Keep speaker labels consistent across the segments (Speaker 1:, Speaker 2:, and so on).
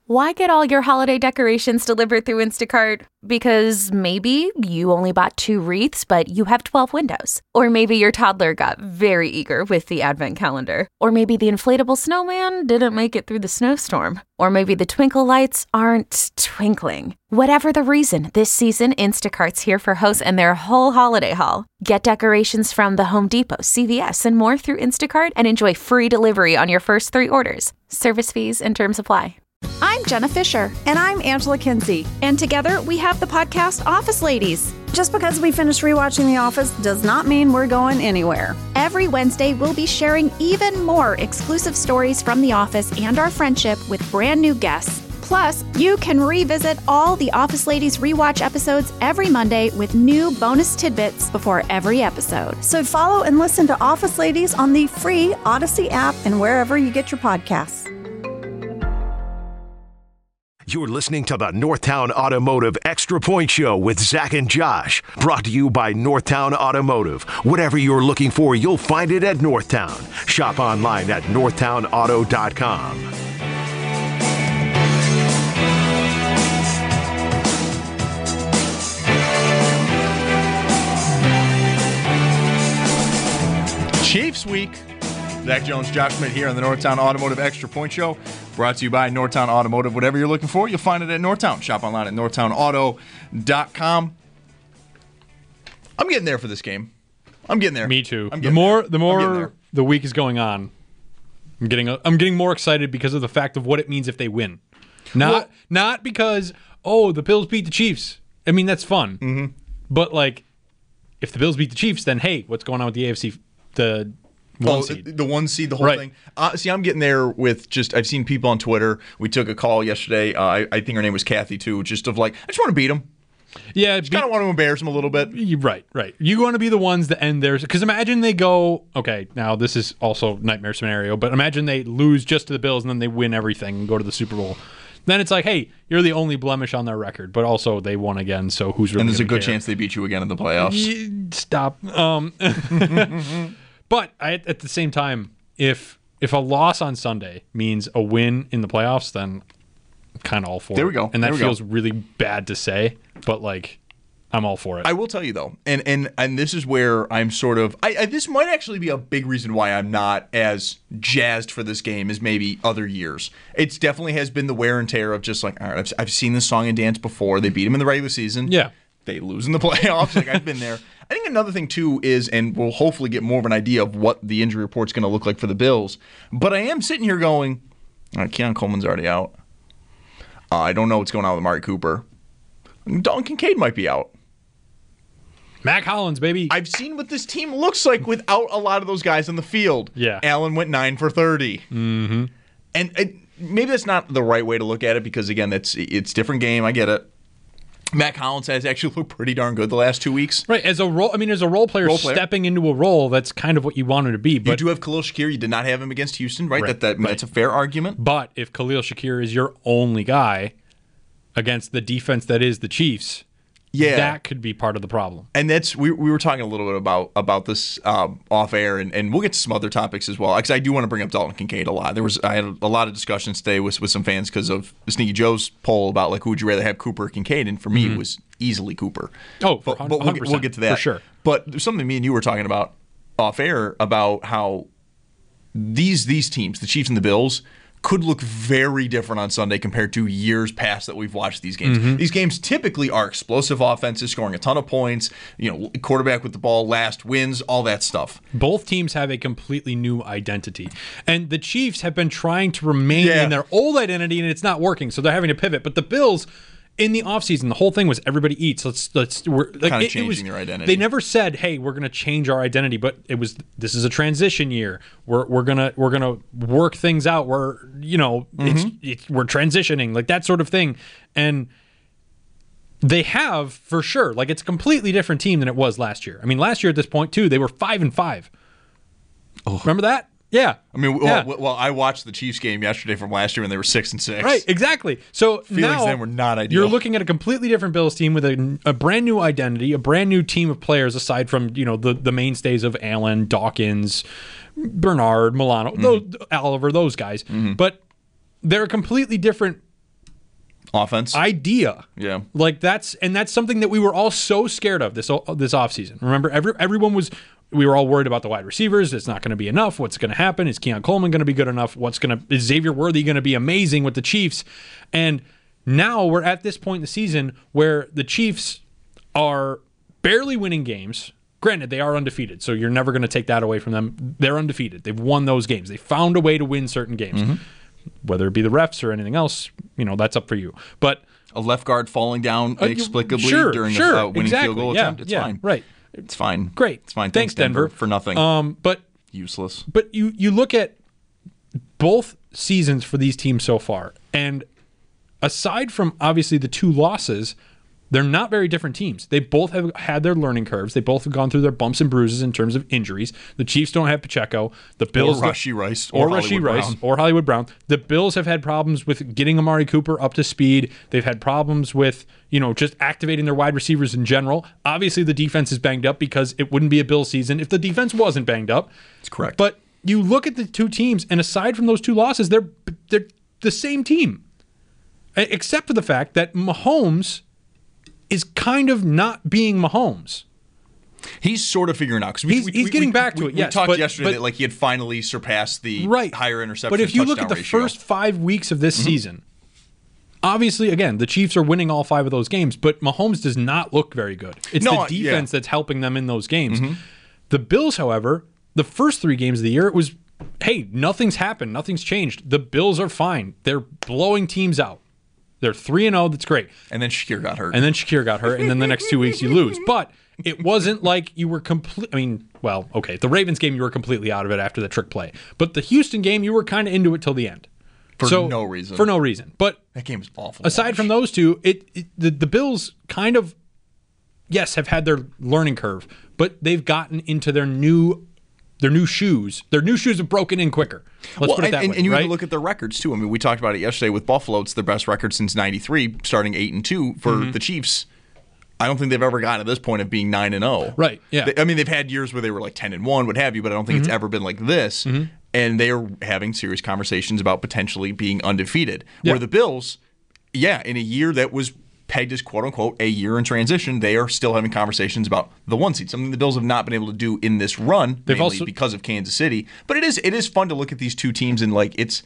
Speaker 1: Why get all your holiday decorations delivered through Instacart? Because maybe you only bought 2 wreaths, but you have 12 windows. Or maybe your toddler got very eager with the advent calendar. Or maybe the inflatable snowman didn't make it through the snowstorm. Or maybe the twinkle lights aren't twinkling. Whatever the reason, this season, Instacart's here for hosts and their whole holiday haul. Get decorations from the Home Depot, CVS, and more through Instacart and enjoy free delivery on your first 3 orders. Service fees and terms apply.
Speaker 2: I'm Jenna Fisher.
Speaker 3: And I'm Angela Kinsey.
Speaker 2: And together we have the podcast Office Ladies.
Speaker 3: Just because we finished rewatching The Office does not mean we're going anywhere.
Speaker 2: Every Wednesday, we'll be sharing even more exclusive stories from The Office and our friendship with brand new guests. Plus, you can revisit all the Office Ladies rewatch episodes every Monday with new bonus tidbits before every episode.
Speaker 3: So follow and listen to Office Ladies on the free Odyssey app and wherever you get your podcasts.
Speaker 4: You're listening to the Northtown Automotive Extra Point Show with Zach and Josh. Brought to you by Northtown Automotive. Whatever you're looking for, you'll find it at Northtown. Shop online at northtownauto.com.
Speaker 5: Chiefs Week. Zach Jones, Josh Schmidt here on the Northtown Automotive Extra Point Show. Brought to you by Northtown Automotive. Whatever you're looking for, you'll find it at Northtown. Shop online at northtownauto.com. I'm getting there for this game. I'm getting there.
Speaker 6: Me too. The more the week is going on, I'm getting more excited because of the fact of what it means if they win. Not because, the Bills beat the Chiefs. I mean, that's fun. Mm-hmm. But, if the Bills beat the Chiefs, then, hey, what's going on with the AFC, the one seed?
Speaker 5: The one seed, the whole thing. See, I'm getting there with I've seen people on Twitter. We took a call yesterday. I think her name was Kathy, too, just of I just want to beat them.
Speaker 6: Yeah.
Speaker 5: Just kind of want to embarrass them a little bit.
Speaker 6: Right. You want to be the ones that end theirs. Because imagine they go, okay, now this is also nightmare scenario, but imagine they lose just to the Bills and then they win everything and go to the Super Bowl. Then it's hey, you're the only blemish on their record, but also they won again, so who's really?
Speaker 5: And there's a good chance they beat you again in the playoffs.
Speaker 6: Stop. But at the same time, if a loss on Sunday means a win in the playoffs, then I'm kind of all for it.
Speaker 5: There we go.
Speaker 6: And that feels really bad to say, but I'm all for it.
Speaker 5: I will tell you though, and this is where I'm sort of this might actually be a big reason why I'm not as jazzed for this game as maybe other years. It definitely has been the wear and tear of just all right, I've seen this song and dance before. They beat them in the regular season.
Speaker 6: Yeah.
Speaker 5: They lose in the playoffs. I've been there. I think another thing too is, and we'll hopefully get more of an idea of what the injury report's going to look like for the Bills. But I am sitting here going, all right, Keon Coleman's already out. I don't know what's going on with Amari Cooper. Dalton Kincaid might be out.
Speaker 6: Mac Hollins, baby.
Speaker 5: I've seen what this team looks like without a lot of those guys on the field.
Speaker 6: Yeah.
Speaker 5: Allen went 9 for 30.
Speaker 6: Mm-hmm.
Speaker 5: And maybe that's not the right way to look at it because, again, it's a different game. I get it. Mac Hollins has actually looked pretty darn good the last 2 weeks.
Speaker 6: Right, as a role player stepping into a role, that's kind of what you want him to be. But
Speaker 5: you do have Khalil Shakir. You did not have him against Houston, right?
Speaker 6: Right,
Speaker 5: That's a fair argument.
Speaker 6: But if Khalil Shakir is your only guy against the defense that is the Chiefs, that could be part of the problem.
Speaker 5: And that's we were talking a little bit about this off air, and we'll get to some other topics as well. Because I do want to bring up Dalton Kincaid a lot. I had a lot of discussions today with some fans because of Sneaky Joe's poll about who would you rather have, Cooper or Kincaid, and for me it was easily Cooper.
Speaker 6: Oh,
Speaker 5: but we'll get to that
Speaker 6: for sure.
Speaker 5: But there's something me and you were talking about off air about how these teams, the Chiefs and the Bills, could look very different on Sunday compared to years past that we've watched these games. Mm-hmm. These games typically are explosive offenses, scoring a ton of points, quarterback with the ball last wins, all that stuff.
Speaker 6: Both teams have a completely new identity. And the Chiefs have been trying to remain in their old identity, and it's not working, so they're having to pivot. But the Bills, in the offseason, the whole thing was everybody eats. We're
Speaker 5: kind of changing their identity.
Speaker 6: They never said, "Hey, we're going to change our identity," but it was, this is a transition year. We're gonna work things out. We're we're transitioning, that sort of thing, and they have for sure. It's a completely different team than it was last year. I mean, last year at this point too, they were 5-5. Oh. Remember that? Yeah.
Speaker 5: I mean, well, I watched the Chiefs game yesterday from last year when they were 6-6.
Speaker 6: Right, exactly. So
Speaker 5: Feelings
Speaker 6: now
Speaker 5: then were not ideal.
Speaker 6: You're looking at a completely different Bills team with a brand new identity, a brand new team of players aside from the mainstays of Allen, Dawkins, Bernard, Milano, Oliver, those guys. Mm-hmm. But they're a completely different
Speaker 5: offense
Speaker 6: idea.
Speaker 5: Yeah.
Speaker 6: Like that's something that we were all so scared of this offseason. Remember, we were all worried about the wide receivers. It's not going to be enough. What's going to happen? Is Keon Coleman going to be good enough? Is Xavier Worthy going to be amazing with the Chiefs? And now we're at this point in the season where the Chiefs are barely winning games. Granted, they are undefeated, so you're never going to take that away from them. They're undefeated. They've won those games. They found a way to win certain games. Whether it be the refs or anything else, that's up for you. But
Speaker 5: a left guard falling down inexplicably during a winning field goal attempt, it's fine.
Speaker 6: Right.
Speaker 5: It's fine.
Speaker 6: Great.
Speaker 5: It's fine.
Speaker 6: Thanks, Denver.
Speaker 5: For nothing.
Speaker 6: But
Speaker 5: useless.
Speaker 6: But you look at both seasons for these teams so far, and aside from obviously the 2 losses, they're not very different teams. They both have had their learning curves. They both have gone through their bumps and bruises in terms of injuries. The Chiefs don't have Pacheco. The Bills
Speaker 5: or Rashee Rice
Speaker 6: or Hollywood Brown. The Bills have had problems with getting Amari Cooper up to speed. They've had problems with just activating their wide receivers in general. Obviously, the defense is banged up because it wouldn't be a Bills season if the defense wasn't banged up.
Speaker 5: That's correct.
Speaker 6: But you look at the 2 teams, and aside from those 2 losses, they're the same team, except for the fact that Mahomes is kind of not being Mahomes.
Speaker 5: He's sort of figuring out because
Speaker 6: he's getting back to it. Yes,
Speaker 5: we talked yesterday that he had finally surpassed the higher interception.
Speaker 6: But if you look
Speaker 5: at
Speaker 6: the first 5 weeks of this season, obviously, again, the Chiefs are winning all 5 of those games, but Mahomes does not look very good. It's the defense that's helping them in those games. The Bills, however, the first 3 games of the year, it was, hey, nothing's happened, nothing's changed. The Bills are fine. They're blowing teams out. They're 3-0. That's great.
Speaker 5: And then Shakir got hurt.
Speaker 6: And then the next 2 weeks you lose. But it wasn't like you were the Ravens game, you were completely out of it after the trick play. But the Houston game, you were kind of into it till the end.
Speaker 5: For no reason.
Speaker 6: But
Speaker 5: that game was awful.
Speaker 6: Aside from those 2, the Bills kind of, yes, have had their learning curve, but they've gotten into their new shoes. Their new shoes have broken in quicker. Let's put it that way.
Speaker 5: And you
Speaker 6: right?
Speaker 5: can look at their records too. I mean, we talked about it yesterday with Buffalo. It's their best record since '93, starting 8-2 for the Chiefs. I don't think they've ever gotten to this point of being 9-0.
Speaker 6: Right. Yeah.
Speaker 5: They've had years where they were like 10-1, what have you, but I don't think it's ever been like this. And they are having serious conversations about potentially being undefeated.
Speaker 6: Yeah.
Speaker 5: Where the Bills, in a year that was pegged as quote unquote a year in transition, they are still having conversations about the 1 seed, something the Bills have not been able to do in this run, mainly because of Kansas City. But it is fun to look at these 2 teams and like it's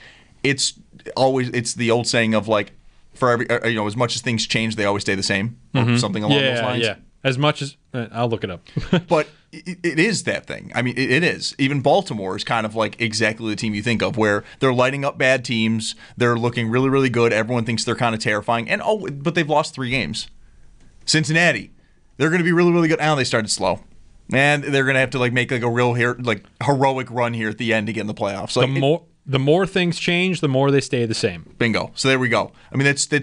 Speaker 5: the old saying of like, for every as much as things change, they always stay the same, or something along those lines.
Speaker 6: Yeah. As much as I'll look it up.
Speaker 5: But it is that thing. I mean, it is. Even Baltimore is kind of like exactly the team you think of, where they're lighting up bad teams. They're looking really, really good. Everyone thinks they're kind of terrifying. But they've lost 3 games. Cincinnati, they're going to be really, really good. Now they started slow. And they're going to have to make a real heroic run here at the end to get in the playoffs.
Speaker 6: The more things change, the more they stay the same.
Speaker 5: Bingo. So there we go. I mean, that's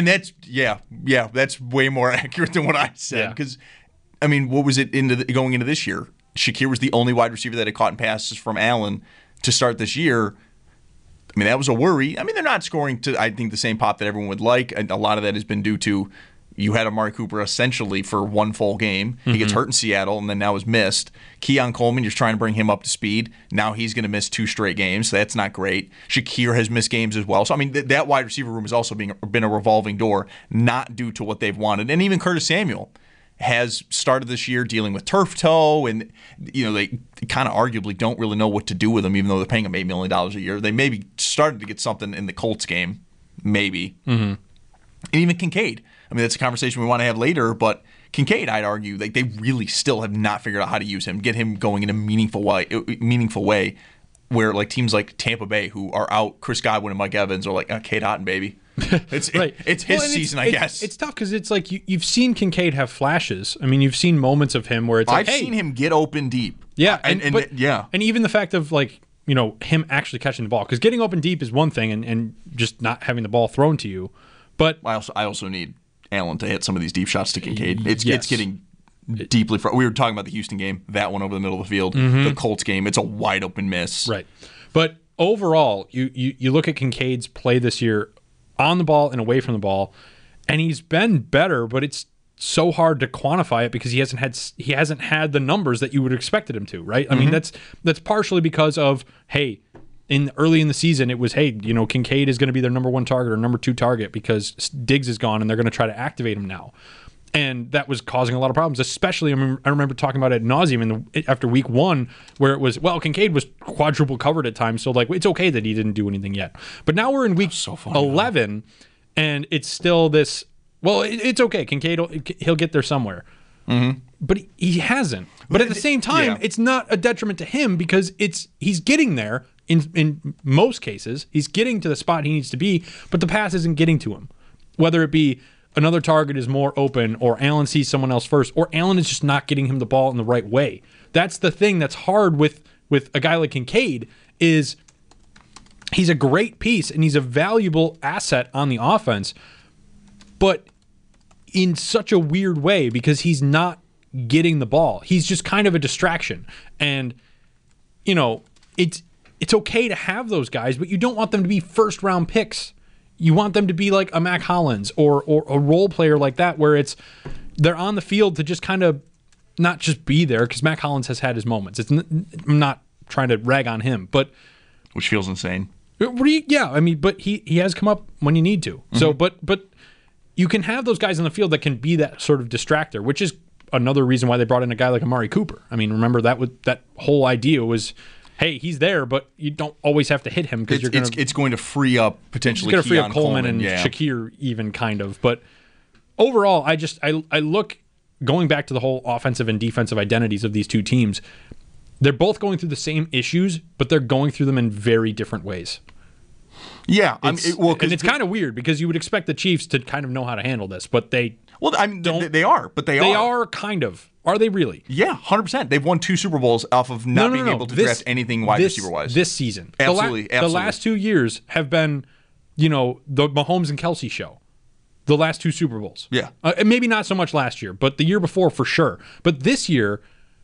Speaker 5: way more accurate than what I said. Because, I mean, what was it going into this year? Shakir was the only wide receiver that had caught in passes from Allen to start this year. I mean, that was a worry. I mean, they're not scoring to, I think, the same pop that everyone would like. A lot of that has been due to you had Amari Cooper essentially for 1 full game. He gets hurt in Seattle and then now is missed. Keon Coleman, you're trying to bring him up to speed. Now he's going to miss 2 straight games. So that's not great. Shakir has missed games as well. So, I mean, that wide receiver room has also been a revolving door, not due to what they've wanted. And even Curtis Samuel has started this year dealing with turf toe, and they kind of arguably don't really know what to do with him, even though they're paying him $8 million a year. They maybe started to get something in the Colts game, maybe. And even Kincaid. I mean, that's a conversation we want to have later, but Kincaid, I'd argue, they really still have not figured out how to use him, get him going in a meaningful way, where teams like Tampa Bay, who are out Chris Godwin and Mike Evans, are like, Cade Otton, baby. It's
Speaker 6: right.
Speaker 5: It's his season, I guess.
Speaker 6: It's tough because it's like you've seen Kincaid have flashes. I mean, you've seen moments of him where it's like,
Speaker 5: I've seen him get open deep.
Speaker 6: Yeah,
Speaker 5: and
Speaker 6: even the fact of him actually catching the ball, because getting open deep is one thing, and just not having the ball thrown to you. But
Speaker 5: I also need Allen to hit some of these deep shots to Kincaid. It's getting deeply. We were talking about the Houston game, that one over the middle of the field. The Colts game, it's a wide open miss.
Speaker 6: Right, but overall, you look at Kincaid's play this year, on the ball and away from the ball, and he's been better, but it's so hard to quantify it because he hasn't had the numbers that you would have expected him to, right? I mean, that's partially because of, hey, early in the season, it was, hey, Kincaid is going to be their number 1 target or number 2 target because Diggs is gone and they're going to try to activate him now. And that was causing a lot of problems, especially, I remember talking about it ad nauseum after week 1, where it was, well, Kincaid was quadruple covered at times, so like it's okay that he didn't do anything yet. But now we're in week 11, and it's still this, well, it's okay. Kincaid, he'll get there somewhere. Mm-hmm. But he hasn't. But at the same time, it's not a detriment to him because he's getting there in most cases. He's getting to the spot he needs to be, but the pass isn't getting to him. Whether it be another target is more open, or Allen sees someone else first, or Allen is just not getting him the ball in the right way. That's the thing that's hard with a guy like Kincaid is he's a great piece and he's a valuable asset on the offense, but in such a weird way because he's not getting the ball. He's just kind of a distraction. And, it's okay to have those guys, but you don't want them to be first-round picks. You want them to be like a Mac Hollins or a role player like that where they're on the field to just kind of not just be there, because Mac Hollins has had his moments. I'm not trying to rag on him, but
Speaker 5: which feels insane.
Speaker 6: Yeah, I mean, but he has come up when you need to. Mm-hmm. So, but you can have those guys on the field that can be that sort of distractor, which is another reason why they brought in a guy like Amari Cooper. I mean, remember that whole idea was, hey, he's there, but you don't always have to hit him because
Speaker 5: it's going to free up potentially.
Speaker 6: It's going to free up Coleman and Shakir even kind of. But overall, I look going back to the whole offensive and defensive identities of these two teams. They're both going through the same issues, but they're going through them in very different ways.
Speaker 5: Yeah,
Speaker 6: and it's kind of weird because you would expect the Chiefs to kind of know how to handle this, but they
Speaker 5: don't. They are, but they
Speaker 6: are kind of. Are they really?
Speaker 5: Yeah, 100%. They've won 2 Super Bowls off of not being able to draft anything wide receiver-wise.
Speaker 6: This season.
Speaker 5: Absolutely.
Speaker 6: The last 2 years have been, the Mahomes and Kelsey show. The last 2 Super Bowls.
Speaker 5: Yeah.
Speaker 6: Maybe not so much last year, but the year before for sure. But this year,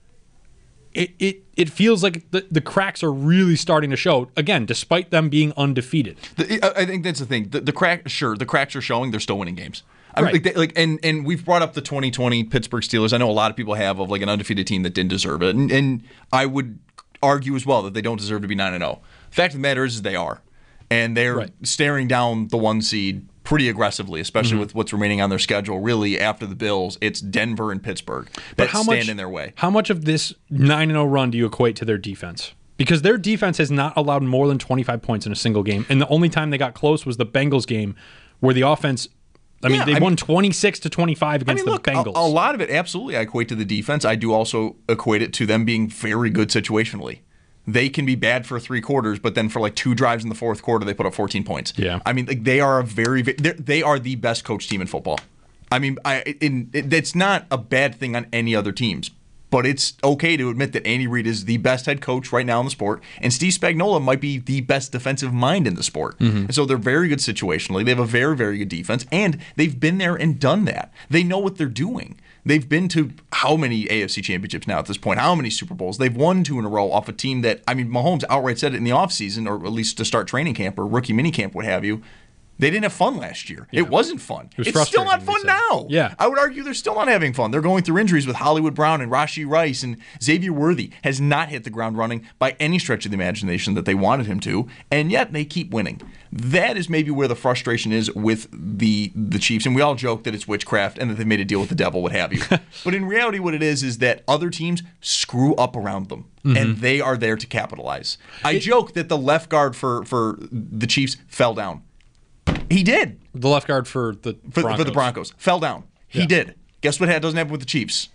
Speaker 6: it feels like the cracks are really starting to show, again, despite them being undefeated.
Speaker 5: I think that's the thing. The cracks are showing. They're still winning games.
Speaker 6: Right.
Speaker 5: And we've brought up the 2020 Pittsburgh Steelers. I know a lot of people have of like an undefeated team that didn't deserve it, and I would argue as well that they don't deserve to be 9-0. The fact of the matter is they are, and they're staring down the 1 seed pretty aggressively, especially with what's remaining on their schedule. Really, after the Bills, it's Denver and Pittsburgh that stand in their way.
Speaker 6: How much of this 9-0 run do you equate to their defense? Because their defense has not allowed more than 25 points in a single game, and the only time they got close was the Bengals game, where the offense. They won 26-25 against the Bengals.
Speaker 5: A lot of it, absolutely, I equate to the defense. I do also equate it to them being very good situationally. They can be bad for 3 quarters, but then for like 2 drives in the 4th quarter, they put up 14 points.
Speaker 6: Yeah,
Speaker 5: I mean, they are they are the best coached team in football. I mean, it's not a bad thing on any other teams. But it's okay to admit that Andy Reid is the best head coach right now in the sport, and Steve Spagnuolo might be the best defensive mind in the sport. Mm-hmm. And so they're very good situationally. They have a very, very good defense, and they've been there and done that. They know what they're doing. They've been to how many AFC championships now at this point? How many Super Bowls? They've won 2 in a row off a team that, Mahomes outright said it in the offseason, or at least to start training camp or rookie minicamp, what have you. They didn't have fun last year. Yeah. It wasn't fun. It's still not fun now.
Speaker 6: Yeah.
Speaker 5: I would argue they're still not having fun. They're going through injuries with Hollywood Brown and Rashee Rice, and Xavier Worthy has not hit the ground running by any stretch of the imagination that they wanted him to, and yet they keep winning. That is maybe where the frustration is with the Chiefs, and we all joke that it's witchcraft and that they've made a deal with the devil, what have you. But in reality, what it is that other teams screw up around them, and they are there to capitalize. I joke that the left guard for the Chiefs fell down. He did.
Speaker 6: The left guard for the
Speaker 5: Broncos fell down. He did. Guess what doesn't happen with the Chiefs?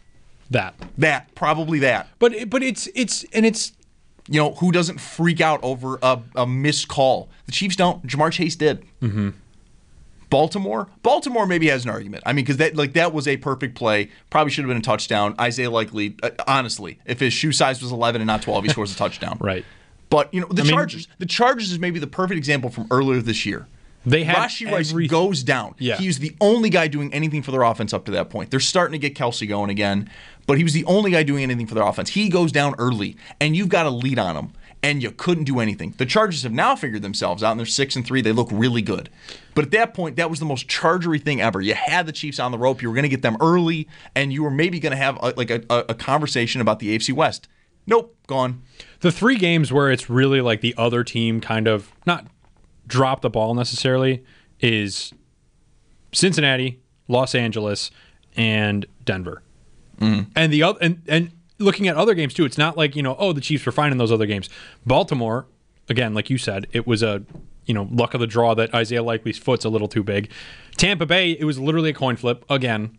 Speaker 5: Probably that.
Speaker 6: But it's
Speaker 5: who doesn't freak out over a missed call? The Chiefs don't. Jamar Chase did. Mm-hmm. Baltimore maybe has an argument. I mean, because that was a perfect play. Probably should have been a touchdown. Isaiah Likely, honestly, if his shoe size was 11 and not 12, he scores a touchdown.
Speaker 6: Right.
Speaker 5: But the Chargers is maybe the perfect example from earlier this year.
Speaker 6: They had
Speaker 5: Rashee Rice goes down.
Speaker 6: Yeah.
Speaker 5: He was the only guy doing anything for their offense up to that point. They're starting to get Kelsey going again, but he was the only guy doing anything for their offense. He goes down early, and you've got a lead on him, and you couldn't do anything. The Chargers have now figured themselves out, and they're 6-3. They look really good. But at that point, that was the most Chargery thing ever. You had the Chiefs on the rope. You were going to get them early, and you were maybe going to have a conversation about the AFC West. Nope, gone.
Speaker 6: The 3 games where it's really like the other team kind of not drop the ball necessarily is Cincinnati, Los Angeles, and Denver. And the other and looking at other games too, it's not like, the Chiefs were fine in those other games. Baltimore, again, like you said, it was a luck of the draw that Isaiah Likely's foot's a little too big. Tampa Bay, it was literally a coin flip again.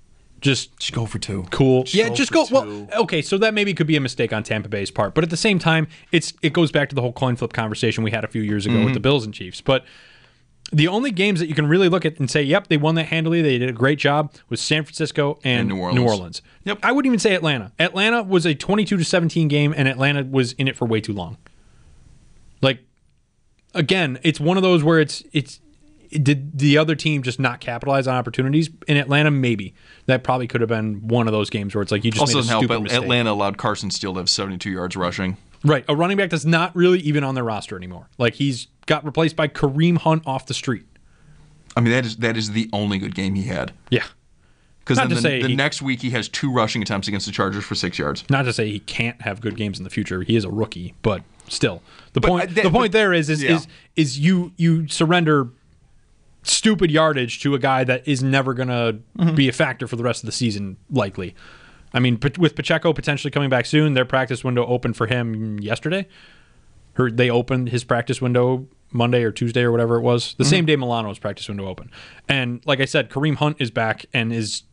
Speaker 6: Just
Speaker 5: go for 2.
Speaker 6: Cool. Just go. Well, okay, so that maybe could be a mistake on Tampa Bay's part, but at the same time, it goes back to the whole coin flip conversation we had a few years ago with the Bills and Chiefs. But the only games that you can really look at and say, yep, they won that handily, they did a great job, was San Francisco and New Orleans.
Speaker 5: Yep.
Speaker 6: I wouldn't even say Atlanta. Atlanta was a 22-17 game, and Atlanta was in it for way too long. Like, again, it's one of those where did the other team just not capitalize on opportunities? In Atlanta, maybe. That probably could have been one of those games where it's like you just
Speaker 5: also
Speaker 6: made a stupid mistake.
Speaker 5: Atlanta allowed Carson Steele to have 72 yards rushing.
Speaker 6: Right. A running back that's not really even on their roster anymore. Like, he's got replaced by Kareem Hunt off the street.
Speaker 5: I mean, that is the only good game he had.
Speaker 6: Yeah.
Speaker 5: Because the next week he has 2 rushing attempts against the Chargers for 6 yards.
Speaker 6: Not to say he can't have good games in the future. He is a rookie, but still. The point there is you surrender stupid yardage to a guy that is never going to be a factor for the rest of the season, likely. I mean, with Pacheco potentially coming back soon, their practice window opened for him yesterday. They opened his practice window Monday or Tuesday or whatever it was. The same day Milano's practice window opened. And like I said, Kareem Hunt is back and is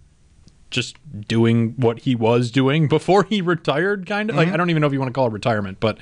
Speaker 6: just doing what he was doing before he retired, kind of. Like, I don't even know if you want to call it retirement, but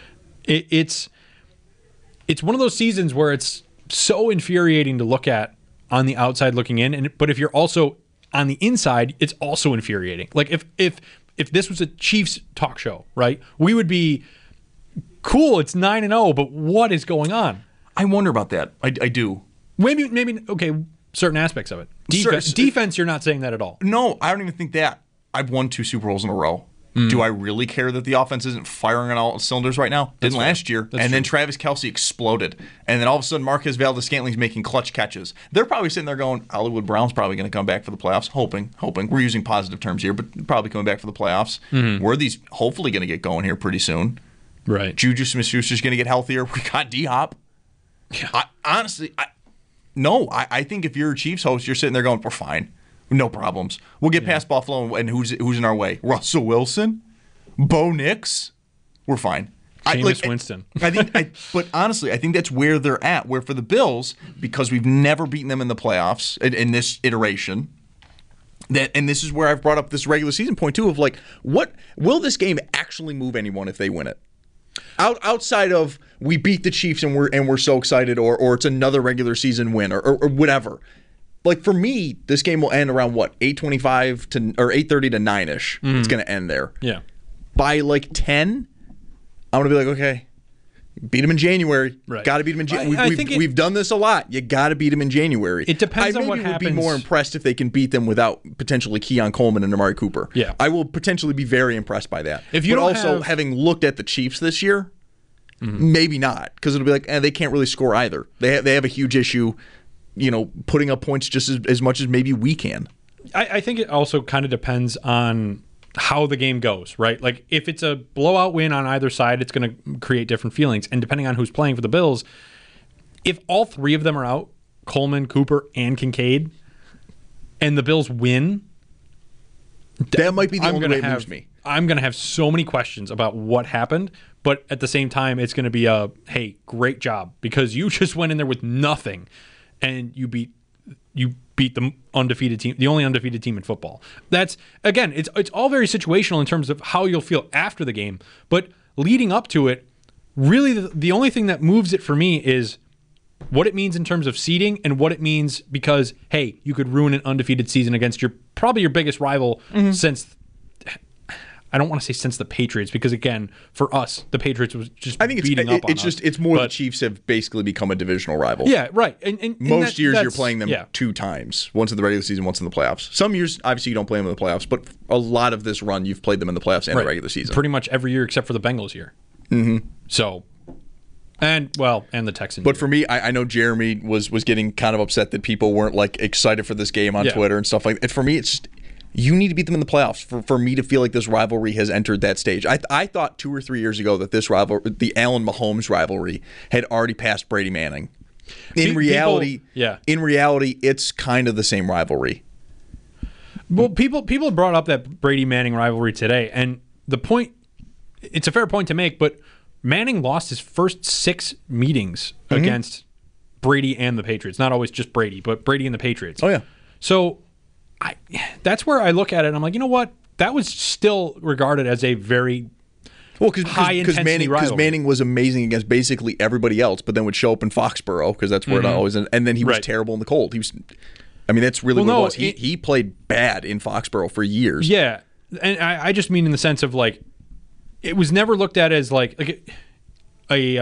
Speaker 6: it's one of those seasons where it's so infuriating to look at on the outside looking in, but if you're also on the inside, it's also infuriating. Like, if this was a Chiefs talk show, right, we would be cool. It's 9-0, but what is going on?
Speaker 5: I wonder about that. I do.
Speaker 6: Maybe okay, certain aspects of it. Defense, you're not saying that at all.
Speaker 5: No, I don't even think that. I've won 2 Super Bowls in a row. Do I really care that the offense isn't firing on all cylinders right now? Didn't last year. Then Travis Kelce exploded. And then all of a sudden, Marquez Valdes-Scantling's making clutch catches. They're probably sitting there going, Hollywood Brown's probably going to come back for the playoffs. Hoping. We're using positive terms here, but probably coming back for the playoffs. Worthy's hopefully going to get going here pretty soon.
Speaker 6: Right.
Speaker 5: Juju Smith-Schuster's going to get healthier. We got D-Hop.
Speaker 6: Yeah.
Speaker 5: I think if you're a Chiefs host, you're sitting there going, we're fine. No problems. We'll get past Buffalo, and who's in our way? Russell Wilson? Bo Nix? We're fine.
Speaker 6: Jameis Winston.
Speaker 5: But honestly, I think that's where they're at. Where for the Bills, because we've never beaten them in the playoffs in this iteration, and this is where I've brought up this regular season point too of like, what will this game actually move anyone if they win it? Outside of we beat the Chiefs and we're so excited, or it's another regular season win, or whatever. Like, for me, this game will end around what, 8:25 to or 8:30 to 9ish. It's going to end there.
Speaker 6: Yeah.
Speaker 5: By like 10, I'm going to be like, okay, beat him in January.
Speaker 6: Right.
Speaker 5: Got to beat him in January. We've done this a lot. You got to beat him in January.
Speaker 6: It depends on what happens. I
Speaker 5: maybe would be more impressed if they can beat them without potentially Keon Coleman and Amari Cooper.
Speaker 6: Yeah.
Speaker 5: I will potentially be very impressed by that. Having looked at the Chiefs this year, maybe not, because it'll be like, they can't really score either. They have a huge issue, putting up points just as much as maybe we can.
Speaker 6: I think it also kind of depends on how the game goes, right? Like, if it's a blowout win on either side, it's going to create different feelings. And depending on who's playing for the Bills, if all 3 of them are out, Coleman, Cooper, and Kincaid, and the Bills win,
Speaker 5: that might be the only way it moves me.
Speaker 6: I'm going to have so many questions about what happened, but at the same time, it's going to be hey, great job, because you just went in there with nothing, and you beat the undefeated team, the only undefeated team in football. That's, again, it's all very situational in terms of how you'll feel after the game, but leading up to it, really the only thing that moves it for me is what it means in terms of seeding and what it means because, hey, you could ruin an undefeated season against probably your biggest rival since, I don't want to say since the Patriots, because again, for us, the Patriots was just beating up on us.
Speaker 5: It's more the Chiefs have basically become a divisional rival.
Speaker 6: Yeah, right. And
Speaker 5: most years you're playing them 2 times, once in the regular season, once in the playoffs. Some years, obviously, you don't play them in the playoffs, but a lot of this run, you've played them in the playoffs and the regular season.
Speaker 6: Pretty much every year except for the Bengals year. Mm-hmm. So, and the Texans.
Speaker 5: But for me, I know Jeremy was getting kind of upset that people weren't like excited for this game on Twitter and stuff like that. For me, it's just, you need to beat them in the playoffs for me to feel like this rivalry has entered that stage. I thought 2 or 3 years ago that this rivalry, the Allen Mahomes rivalry, had already passed Brady Manning. In reality, it's kind of the same rivalry.
Speaker 6: Well, people brought up that Brady Manning rivalry today, and the point, it's a fair point to make, but Manning lost his first 6 meetings against Brady and the Patriots. Not always just Brady, but Brady and the Patriots.
Speaker 5: Oh, yeah.
Speaker 6: So that's where I look at it, and I'm like, you know what? That was still regarded as a very high-intensity rivalry.
Speaker 5: Because Manning was amazing against basically everybody else, but then would show up in Foxborough, because that's where it always... And then he was terrible in the cold. That's really what it was. He played bad in Foxborough for years.
Speaker 6: Yeah, and I just mean in the sense of, like, it was never looked at as like a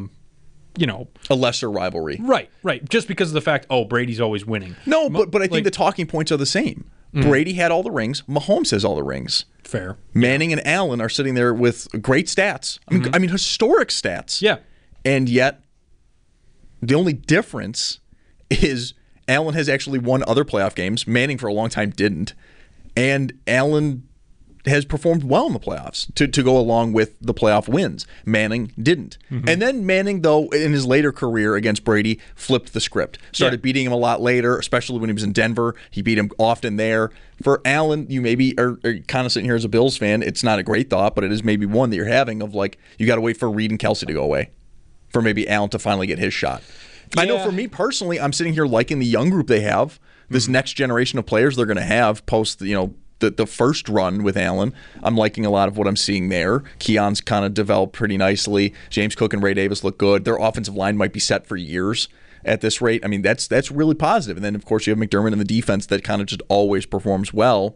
Speaker 5: lesser rivalry.
Speaker 6: Right. Just because of the fact, Brady's always winning.
Speaker 5: No, but I think the talking points are the same. Brady had all the rings. Mahomes has all the rings.
Speaker 6: Fair.
Speaker 5: Manning and Allen are sitting there with great stats. I mean, historic stats.
Speaker 6: Yeah.
Speaker 5: And yet, the only difference is Allen has actually won other playoff games. Manning for a long time didn't. And Allen has performed well in the playoffs to go along with the playoff wins. Manning didn't. And then Manning, though, in his later career against Brady, flipped the script. Started beating him a lot later, especially when he was in Denver. He beat him often there. For Allen, you maybe are kind of sitting here as a Bills fan. It's not a great thought, but it is maybe one that you're having of, like, you got to wait for Reed and Kelsey to go away for maybe Allen to finally get his shot. I know for me personally, I'm sitting here liking the young group they have, this next generation of players they're going to have post, the first run with Allen. I'm liking a lot of what I'm seeing there. Keon's kind of developed pretty nicely. James Cook and Ray Davis look good. Their offensive line might be set for years at this rate. I mean, that's really positive. And then, of course, you have McDermott in the defense that kind of just always performs well.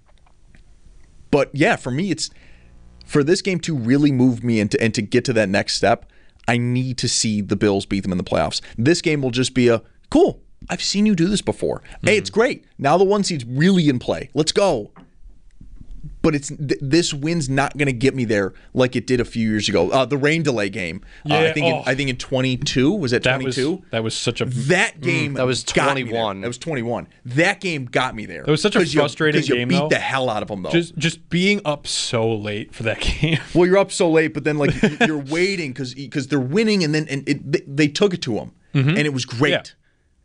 Speaker 5: But, yeah, for me, it's for this game to really move me and to get to that next step, I need to see the Bills beat them in the playoffs. This game will just be cool. I've seen you do this before. Hey, it's great. Now the 1 seed's really in play. Let's go. But this win's not going to get me there like it did a few years ago. The rain delay game. I think in 22. Was it 22?
Speaker 6: That was such a...
Speaker 5: That game
Speaker 7: that was 21.
Speaker 5: That was 21. That game got me there.
Speaker 6: It was such a frustrating game,
Speaker 5: though. You beat the hell out of them, though.
Speaker 6: Just being up so late for that game.
Speaker 5: Well, you're up so late, but then like you're waiting because they're winning, and then they took it to them, and it was great. Yeah.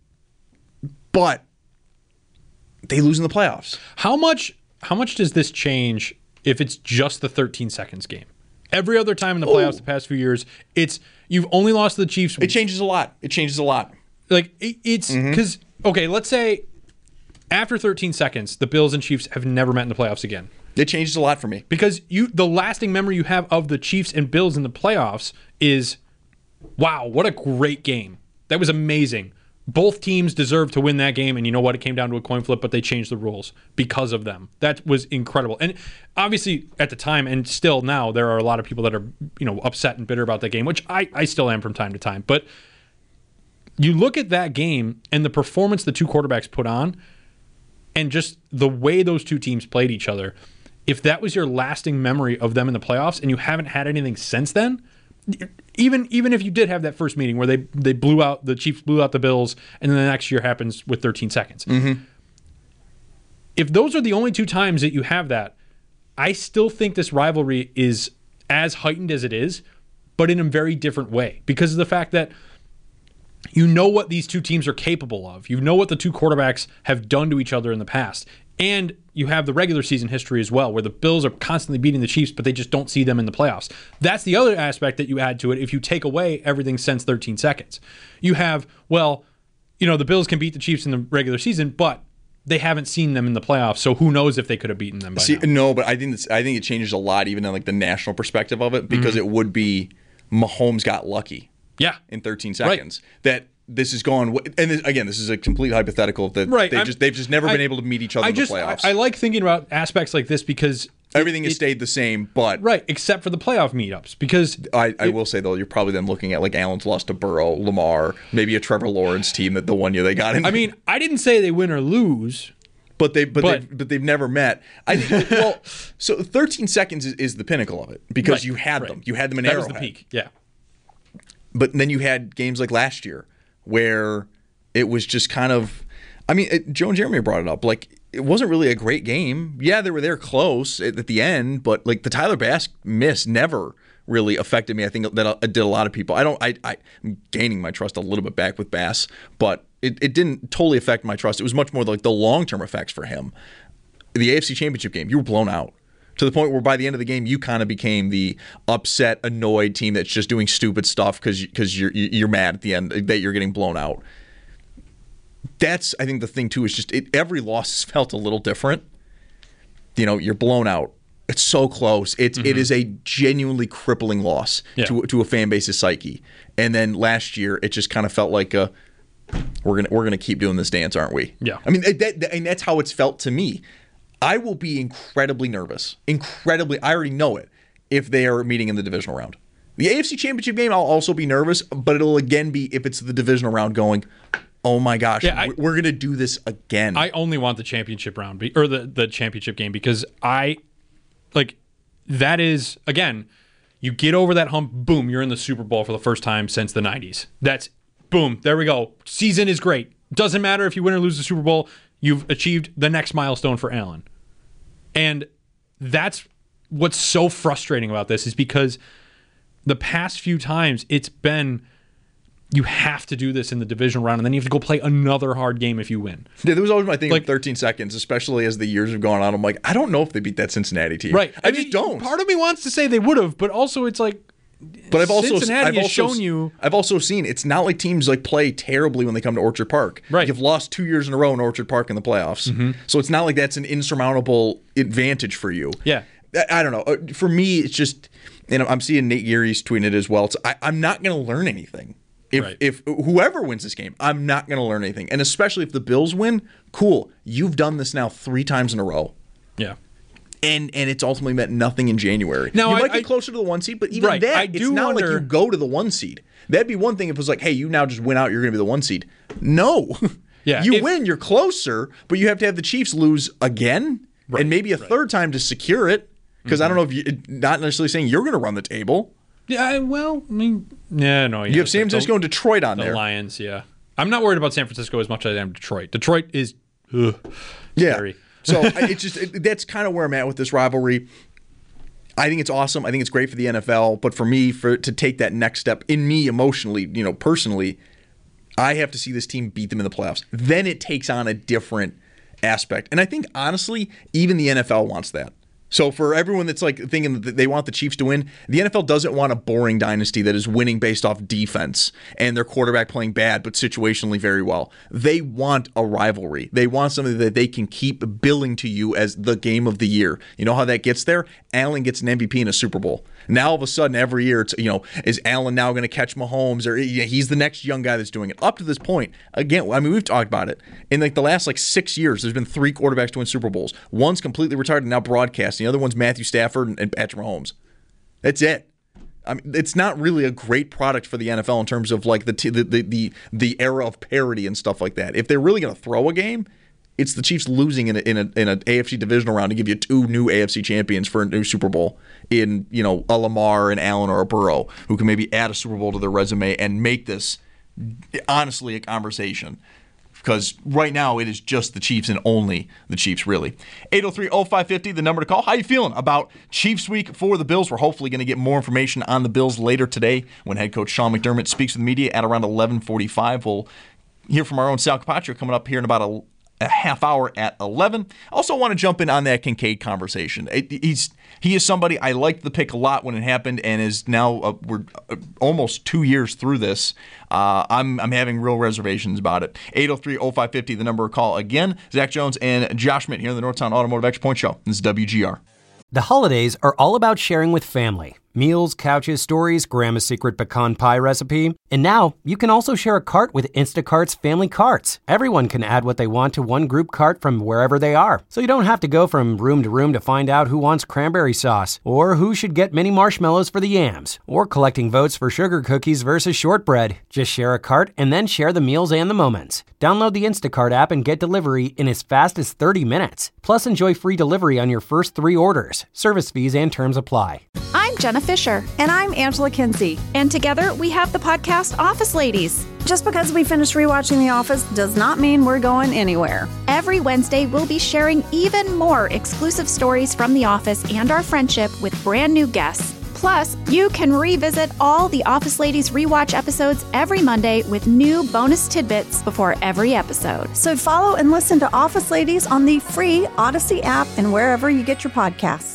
Speaker 5: But they lose in the playoffs.
Speaker 6: How much does this change if it's just the 13 seconds game? Every other time in the playoffs the past few years, you've only lost to the Chiefs.
Speaker 5: It changes a lot.
Speaker 6: Like, it's because, okay, let's say after 13 seconds, the Bills and Chiefs have never met in the playoffs again.
Speaker 5: It changes a lot for me.
Speaker 6: Because the lasting memory you have of the Chiefs and Bills in the playoffs is, wow, what a great game. That was amazing. Both teams deserved to win that game, and you know what? It came down to a coin flip, but they changed the rules because of them. That was incredible. And obviously, at the time, and still now, there are a lot of people that are upset and bitter about that game, which I still am from time to time. But you look at that game and the performance the two quarterbacks put on, and just the way those two teams played each other, if that was your lasting memory of them in the playoffs and you haven't had anything since then, even if you did have that first meeting where the Chiefs blew out the Bills, and then the next year happens with 13 seconds. If those are the only 2 times that you have that, I still think this rivalry is as heightened as it is, but in a very different way because of the fact that you know what these two teams are capable of. You know what the two quarterbacks have done to each other in the past. And you have the regular season history as well, where the Bills are constantly beating the Chiefs, but they just don't see them in the playoffs. That's the other aspect that you add to it if you take away everything since 13 seconds. You have, the Bills can beat the Chiefs in the regular season, but they haven't seen them in the playoffs, so who knows if they could have beaten them by now.
Speaker 5: No, but I think it changes a lot, even in like the national perspective of it, because it would be Mahomes got lucky.
Speaker 6: Yeah.
Speaker 5: In 13 seconds. Right. That this is going, and again, this is a complete hypothetical that they've just never been able to meet each other in the playoffs.
Speaker 6: I like thinking about aspects like this because
Speaker 5: everything has stayed the same, but
Speaker 6: right, except for the playoff meetups. Because
Speaker 5: I will say though, you're probably then looking at like Allen's lost to Burrow, Lamar, maybe a Trevor Lawrence team that the one year they got in.
Speaker 6: I mean, I didn't say they win or lose.
Speaker 5: But they've never met. I think so 13 seconds is the pinnacle of it because you had them. You had them in Arrowhead.
Speaker 6: That was the peak. Yeah.
Speaker 5: But then you had games like last year where it was just kind of, I mean, Joe and Jeremy brought it up. Like, it wasn't really a great game. Yeah, they were there close at the end, but like the Tyler Bass miss never really affected me. I think that it did a lot of people. I'm gaining my trust a little bit back with Bass, but it didn't totally affect my trust. It was much more like the long-term effects for him. The AFC Championship game, you were blown out to the point where by the end of the game, you kind of became the upset, annoyed team that's just doing stupid stuff because you're mad at the end that you're getting blown out. That's, I think, the thing too is just every loss felt a little different. You're blown out. It's so close. It is a genuinely crippling loss to a fan base's psyche. And then last year, it just kind of felt like we're gonna keep doing this dance, aren't we?
Speaker 6: Yeah.
Speaker 5: I mean, and that's how it's felt to me. I will be incredibly nervous. I already know it if they are meeting in the divisional round. The AFC Championship game, I'll also be nervous, but it'll again be if it's the divisional round going, oh my gosh, we're going to do this again.
Speaker 6: I only want the championship round or the championship game because that is, again, you get over that hump, boom, you're in the Super Bowl for the first time since the 90s. That's, boom, there we go. Season is great. Doesn't matter if you win or lose the Super Bowl, you've achieved the next milestone for Allen. And that's what's so frustrating about this is because the past few times it's been, you have to do this in the divisional round, and then you have to go play another hard game if you win.
Speaker 5: Yeah, that was always my thing in 13 seconds, especially as the years have gone on. I'm like, I don't know if they beat that Cincinnati team.
Speaker 6: Right.
Speaker 5: I just don't.
Speaker 6: Part of me wants to say they would have, but also it's like,
Speaker 5: but
Speaker 6: Cincinnati has shown you.
Speaker 5: I've also seen it's not like teams like play terribly when they come to Orchard Park.
Speaker 6: Right.
Speaker 5: You've lost 2 years in a row in Orchard Park in the playoffs. Mm-hmm. So it's not like that's an insurmountable advantage for you.
Speaker 6: Yeah.
Speaker 5: I don't know. For me, it's just, I'm seeing Nate Geary's tweeting it as well. I'm not going to learn anything. If whoever wins this game, I'm not going to learn anything. And especially if the Bills win, cool. You've done this now 3 times in a row.
Speaker 6: Yeah.
Speaker 5: And it's ultimately meant nothing in January.
Speaker 6: Now,
Speaker 5: you might get closer to the 1 seed, but even it's not like you go to the 1 seed. That'd be one thing if it was like, hey, you now just win out, you're going to be the 1 seed. No.
Speaker 6: Yeah.
Speaker 5: You win, you're closer, but you have to have the Chiefs lose again and maybe a third time to secure it. Because I don't know if you're not necessarily saying you're going to run the table.
Speaker 6: Yeah, well, I mean, yeah, no.
Speaker 5: You have San Francisco and Detroit on there.
Speaker 6: The Lions, yeah. I'm not worried about San Francisco as much as I am Detroit. Detroit is scary.
Speaker 5: So it's just that's kind of where I'm at with this rivalry. I think it's awesome. I think it's great for the NFL. But for me, to take that next step in me emotionally, personally, I have to see this team beat them in the playoffs. Then it takes on a different aspect. And I think, honestly, even the NFL wants that. So for everyone that's like thinking that they want the Chiefs to win, the NFL doesn't want a boring dynasty that is winning based off defense and their quarterback playing bad but situationally very well. They want a rivalry. They want something that they can keep billing to you as the game of the year. You know how that gets there? Allen gets an MVP in a Super Bowl. Now all of a sudden every year it's, is Allen now going to catch Mahomes, or he's the next young guy that's doing it. Up to this point, again, I mean, we've talked about it. In the last 6 years, there's been 3 quarterbacks to win Super Bowls. One's completely retired and now broadcasting. The other one's Matthew Stafford and Patrick Mahomes. That's it. I mean, it's not really a great product for the NFL in terms of the era of parity and stuff like that. If they're really going to throw a game, it's the Chiefs losing in an AFC divisional round to give you 2 new AFC champions for a new Super Bowl in a Lamar and Allen or a Burrow who can maybe add a Super Bowl to their resume and make this honestly a conversation. Because right now it is just the Chiefs and only the Chiefs, really. 803-0550, the number to call. How you feeling about Chiefs week for the Bills? We're hopefully going to get more information on the Bills later today when head coach Sean McDermott speaks with the media at around 11:45. We'll hear from our own Sal Capaccio coming up here in about a half hour at 11. Also want to jump in on that Kincaid conversation. He is somebody, I liked the pick a lot when it happened, and is now we're almost 2 years through this. I'm having real reservations about it. 803-0550, the number to call again. Zach Jones and Josh Schmidt here in the Northtown Automotive Extra Point Show. This is WGR.
Speaker 7: The holidays are all about sharing with family. Meals, couches, stories, Grandma's secret pecan pie recipe. And now, you can also share a cart with Instacart's Family Carts. Everyone can add what they want to one group cart from wherever they are. So you don't have to go from room to room to find out who wants cranberry sauce, or who should get mini marshmallows for the yams, or collecting votes for sugar cookies versus shortbread. Just share a cart and then share the meals and the moments. Download the Instacart app and get delivery in as fast as 30 minutes. Plus, enjoy free delivery on your first 3 orders. Service fees and terms apply.
Speaker 2: I'm Jenna Fisher.
Speaker 3: And I'm Angela Kinsey.
Speaker 2: And together we have the podcast Office Ladies.
Speaker 3: Just because we finished rewatching The Office does not mean we're going anywhere.
Speaker 2: Every Wednesday, we'll be sharing even more exclusive stories from The Office and our friendship with brand new guests. Plus, you can revisit all the Office Ladies rewatch episodes every Monday with new bonus tidbits before every episode.
Speaker 3: So follow and listen to Office Ladies on the free Odyssey app and wherever you get your podcasts.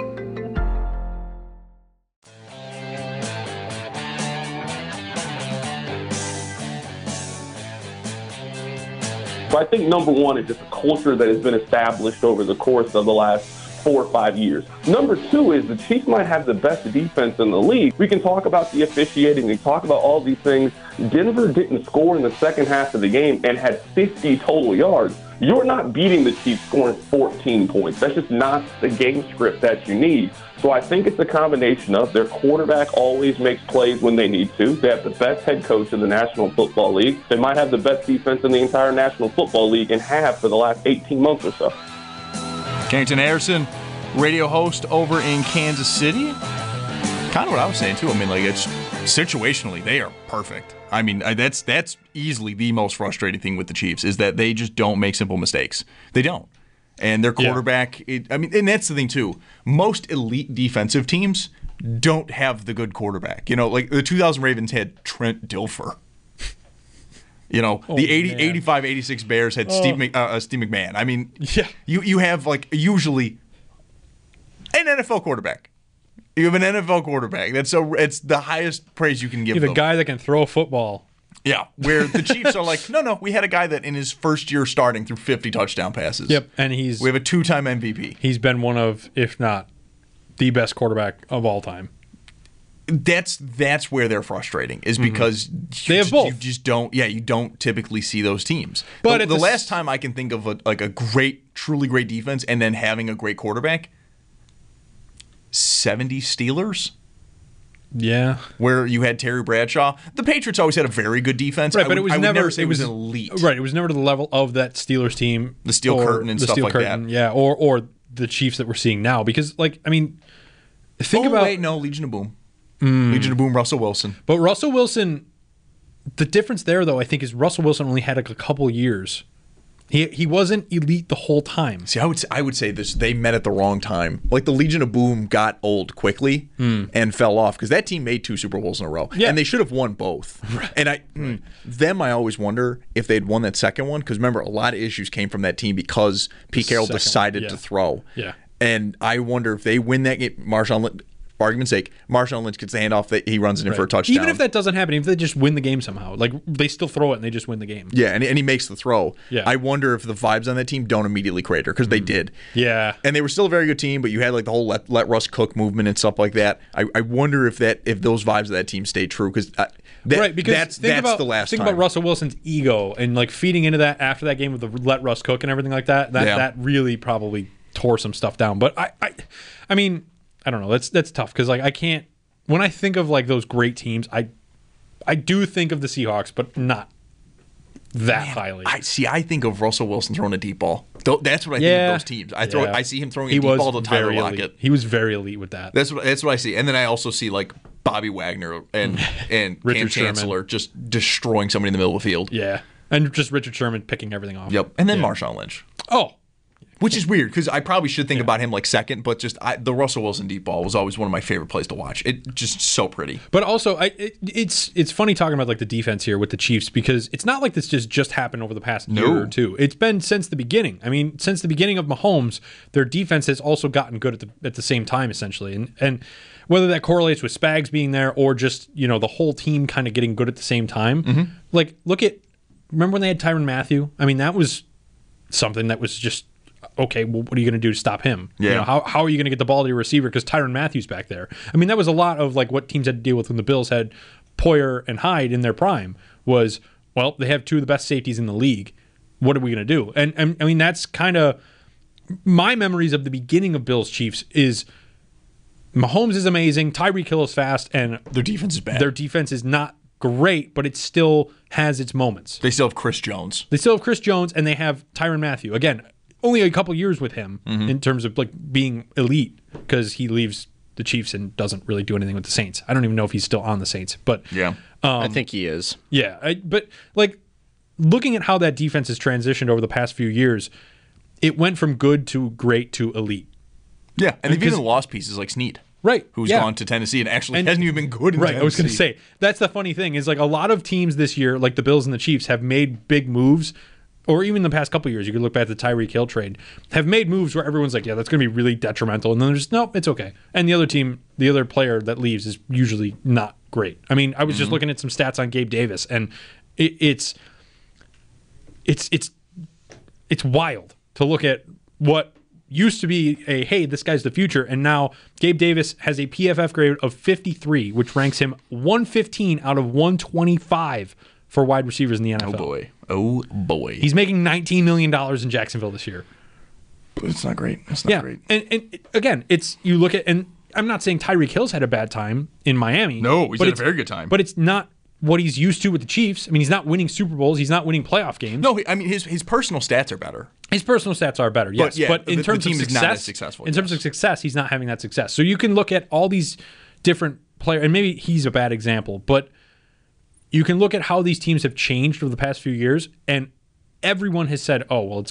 Speaker 8: So I think number one is just a culture that has been established over the course of the last 4 or 5 years. Number two is the Chiefs might have the best defense in the league. We can talk about the officiating, we can talk about all these things. Denver didn't score in the second half of the game and had 50 total yards. You're not beating the Chiefs scoring 14 points. That's just not the game script that you need. So I think it's a combination of their quarterback always makes plays when they need to. They have the best head coach in the National Football League. They might have the best defense in the entire National Football League and have for the last 18 months or so.
Speaker 5: Carrington Harrison, radio host over in Kansas City. Kind of what I was saying, too. I mean, like, it's situationally, they are perfect. I mean, that's easily the most frustrating thing with the Chiefs is that they just don't make simple mistakes. They don't. And their quarterback, and that's the thing, too. Most elite defensive teams don't have the good quarterback. You know, like the 2000 Ravens had Trent Dilfer. You know, the 85-86 Bears had Steve McMahon. I mean, you have, like, usually an NFL quarterback. You have an NFL quarterback. It's the highest praise you can give them.
Speaker 6: You have a guy that can throw a football.
Speaker 5: Yeah, where the Chiefs are like, no, we had a guy that in his first year starting threw 50 touchdown passes.
Speaker 6: Yep, and
Speaker 5: we have a 2-time MVP.
Speaker 6: He's been one of, if not, the best quarterback of all time.
Speaker 5: That's where they're frustrating is because
Speaker 6: they have both.
Speaker 5: You just don't. Yeah, you don't typically see those teams.
Speaker 6: But
Speaker 5: the last time I can think of a great, truly great defense and then having a great quarterback, 70 Steelers.
Speaker 6: Yeah,
Speaker 5: where you had Terry Bradshaw. The Patriots always had a very good defense.
Speaker 6: Right, but it was never
Speaker 5: say it was elite.
Speaker 6: Right, it was never to the level of that Steelers team,
Speaker 5: the Steel Curtain and stuff like that.
Speaker 6: Yeah, or the Chiefs that we're seeing now. Because, like, I mean, think about
Speaker 5: Legion of Boom. Legion of Boom, Russell Wilson.
Speaker 6: But Russell Wilson, the difference there, though, I think, is Russell Wilson only had like a couple years. He wasn't elite the whole time.
Speaker 5: See, I would say this: they met at the wrong time. Like the Legion of Boom got old quickly and fell off because that team made 2 Super Bowls in a row, and they should have won both. Right. And I always wonder if they'd won that second one because remember, a lot of issues came from that team because Pete Carroll decided to throw.
Speaker 6: Yeah,
Speaker 5: and I wonder if they win that game, for argument's sake, Marshawn Lynch gets the handoff that he runs it in for a touchdown.
Speaker 6: Even if that doesn't happen, even if they just win the game somehow, like they still throw it and they just win the game.
Speaker 5: Yeah, and he makes the throw.
Speaker 6: Yeah.
Speaker 5: I wonder if the vibes on that team don't immediately crater because they did.
Speaker 6: Yeah,
Speaker 5: and they were still a very good team, but you had like the whole let Russ cook movement and stuff like that. I wonder if those vibes of that team stay true because that's the last time.
Speaker 6: Think about Russell Wilson's ego and like feeding into that after that game with the let Russ cook and everything like that. That really probably tore some stuff down. But I mean, I don't know. That's tough because like I can't. When I think of like those great teams, I do think of the Seahawks, but not that highly.
Speaker 5: I think of Russell Wilson throwing a deep ball. That's what I think of those teams. I see him throwing a deep ball to Tyler Lockett.
Speaker 6: He was very elite with that.
Speaker 5: That's what I see. And then I also see like Bobby Wagner and
Speaker 6: Richard
Speaker 5: Cam Chancellor just destroying somebody in the middle of the field.
Speaker 6: Yeah, and just Richard Sherman picking everything off.
Speaker 5: Yep, and then Marshawn Lynch.
Speaker 6: Oh.
Speaker 5: Which is weird because I probably should think about him like second, but just the Russell Wilson deep ball was always one of my favorite plays to watch. It just so pretty.
Speaker 6: But also, it's funny talking about like the defense here with the Chiefs because it's not like this just happened over the past year or two. It's been since the beginning. I mean, since the beginning of Mahomes, their defense has also gotten good at the same time essentially, and whether that correlates with Spags being there or just the whole team kind of getting good at the same time. Like, remember when they had Tyrann Mathieu? I mean, that was something that was just. Okay, well, what are you going to do to stop him?
Speaker 5: Yeah.
Speaker 6: How are you going to get the ball to your receiver because Tyrann Mathieu's back there? I mean, that was a lot of like what teams had to deal with when the Bills had Poyer and Hyde in their prime was, well, they have 2 of the best safeties in the league. What are we going to do? And I mean, that's kind of my memories of the beginning of Bills Chiefs is Mahomes is amazing, Tyreek Hill is fast, and
Speaker 5: their defense is bad.
Speaker 6: Their defense is not great, but it still has its moments.
Speaker 5: They still have Chris Jones.
Speaker 6: And they have Tyrann Mathieu. Again, only a couple years with him in terms of like being elite because he leaves the Chiefs and doesn't really do anything with the Saints. I don't even know if he's still on the Saints, but
Speaker 5: Yeah.
Speaker 9: I think he is.
Speaker 6: yeah. But like looking at how that defense has transitioned over the past few years, it went from good to great to elite.
Speaker 5: Yeah, and they've
Speaker 6: Because-
Speaker 5: even lost pieces like Snead.
Speaker 6: Right.
Speaker 5: Who's
Speaker 6: yeah.
Speaker 5: gone to Tennessee and actually hasn't even been good in
Speaker 6: Right.
Speaker 5: Tennessee.
Speaker 6: I was going to say, that's the funny thing is like a lot of teams this year, like the Bills and the Chiefs, have made big moves, or even the past couple of years, you could look back at the Tyreek Hill trade, have made moves where everyone's like, yeah, that's going to be really detrimental. And then there's no, it's okay. And the other team, the other player that leaves is usually not great. I mean, I was just looking at some stats on Gabe Davis, and it's wild to look at what used to be a, hey, this guy's the future, and now Gabe Davis has a PFF grade of 53, which ranks him 115 out of 125 for wide receivers in the NFL.
Speaker 5: Oh boy.
Speaker 6: He's making $19 million in Jacksonville this year.
Speaker 5: It's not great. It's not great.
Speaker 6: And again, it's, you look at, and I'm not saying Tyreek Hill's had a bad time in Miami.
Speaker 5: No, he's
Speaker 6: but
Speaker 5: had a
Speaker 6: it's-
Speaker 5: very good time.
Speaker 6: But it's not what he's used to with the Chiefs. I mean, he's not winning Super Bowls. He's not winning playoff games.
Speaker 5: No, I mean his personal stats are better.
Speaker 6: His personal stats are better, yes.
Speaker 5: yeah,
Speaker 6: But in
Speaker 5: the
Speaker 6: terms
Speaker 5: team
Speaker 6: of
Speaker 5: is
Speaker 6: success,
Speaker 5: not as successful,
Speaker 6: in terms of success, he's not having that success. So you can look at all these different players, and maybe he's a bad example, but you can look at how these teams have changed over the past few years, and everyone has said, "Oh, well,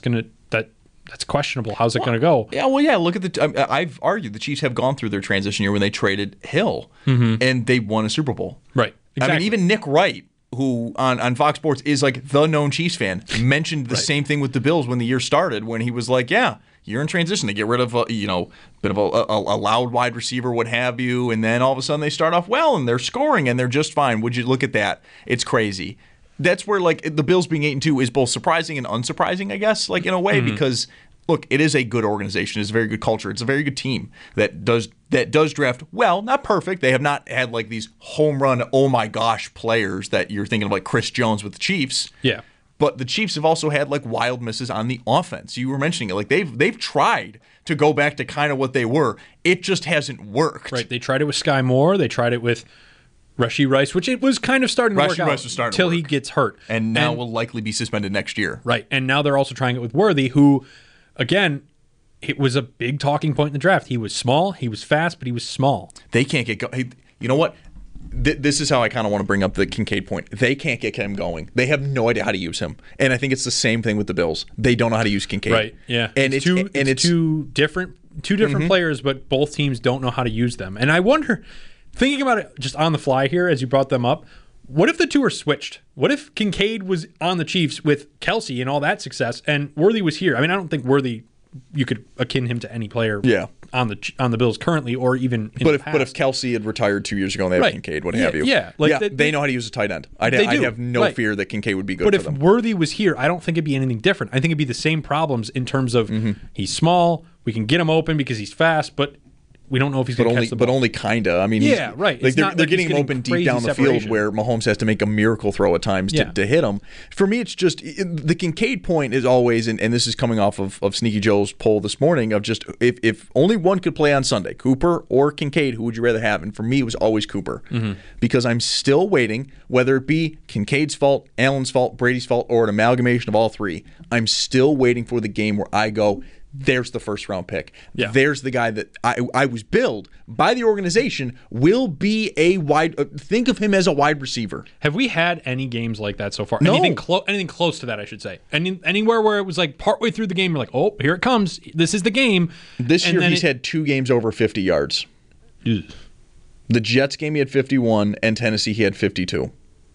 Speaker 6: that's questionable. How's it going to go?"
Speaker 5: Yeah, well, yeah. Look at the. I've argued the Chiefs have gone through their transition year when they traded Hill, and they won a Super Bowl.
Speaker 6: Right. Exactly.
Speaker 5: I mean, even Nick Wright, who on Fox Sports is like the known Chiefs fan, mentioned the same thing with the Bills when the year started, when he was like, "Yeah, you're in transition. They get rid of bit of a loud wide receiver, what have you, and then all of a sudden they start off well and they're scoring and they're just fine. Would you look at that? It's crazy." That's where like the Bills being 8-2 is both surprising and unsurprising, I guess, like in a way, because look, it is a good organization. It's a very good culture. It's a very good team that does draft well, not perfect. They have not had like these home run, oh my gosh, players that you're thinking of like Chris Jones with the Chiefs.
Speaker 6: Yeah.
Speaker 5: But the Chiefs have also had like wild misses on the offense. You were mentioning it. Like they've tried to go back to kind of what they were. It just hasn't worked.
Speaker 6: Right. They tried it with Sky Moore. They tried it with Rashee Rice, which it was kind of starting to work out until he gets hurt.
Speaker 5: And now will likely be suspended next year.
Speaker 6: Right. And now they're also trying it with Worthy, who, again, it was a big talking point in the draft. He was small, he was fast, but he was small.
Speaker 5: They can't get going. You know what? This is how I kind of want to bring up the Kincaid point. They can't get him going. They have no idea how to use him. And I think it's the same thing with the Bills. They don't know how to use Kincaid.
Speaker 6: Right. Yeah.
Speaker 5: And it's
Speaker 6: two different players, but both teams don't know how to use them. And I wonder, thinking about it just on the fly here as you brought them up, what if the two are switched? What if Kincaid was on the Chiefs with Kelsey and all that success, and Worthy was here? I mean, I don't think Worthy, you could akin him to any player on the Bills currently, or even in the past.
Speaker 5: But if Kelsey had retired 2 years ago and they have Kincaid, what have you?
Speaker 6: Yeah.
Speaker 5: They know how to use a tight end. I'd have no fear that Kincaid would be good for them.
Speaker 6: But if Worthy was here, I don't think it'd be anything different. I think it'd be the same problems in terms of he's small, we can get him open because he's fast, but we don't know if he's going to catch the ball.
Speaker 5: But only kinda. I mean,
Speaker 6: right.
Speaker 5: Like they're getting him open deep down the field where Mahomes has to make a miracle throw at times to hit him. For me, it's just the Kincaid point is always, and this is coming off of Sneaky Joe's poll this morning, of just if only one could play on Sunday, Cooper or Kincaid, who would you rather have? And for me, it was always Cooper, because I'm still waiting, whether it be Kincaid's fault, Allen's fault, Brady's fault, or an amalgamation of all three. I'm still waiting for the game where I go, there's the first round pick.
Speaker 6: Yeah.
Speaker 5: There's the guy that I was billed by the organization will be a wide. Think of him as a wide receiver.
Speaker 6: Have we had any games like that so far?
Speaker 5: No.
Speaker 6: Anything close to that, I should say. Anywhere where it was like partway through the game, you're like, oh, here it comes. This is the game.
Speaker 5: This year he's had 2 games over 50 yards.
Speaker 6: Ugh.
Speaker 5: The Jets game he had 51, and Tennessee he had 52.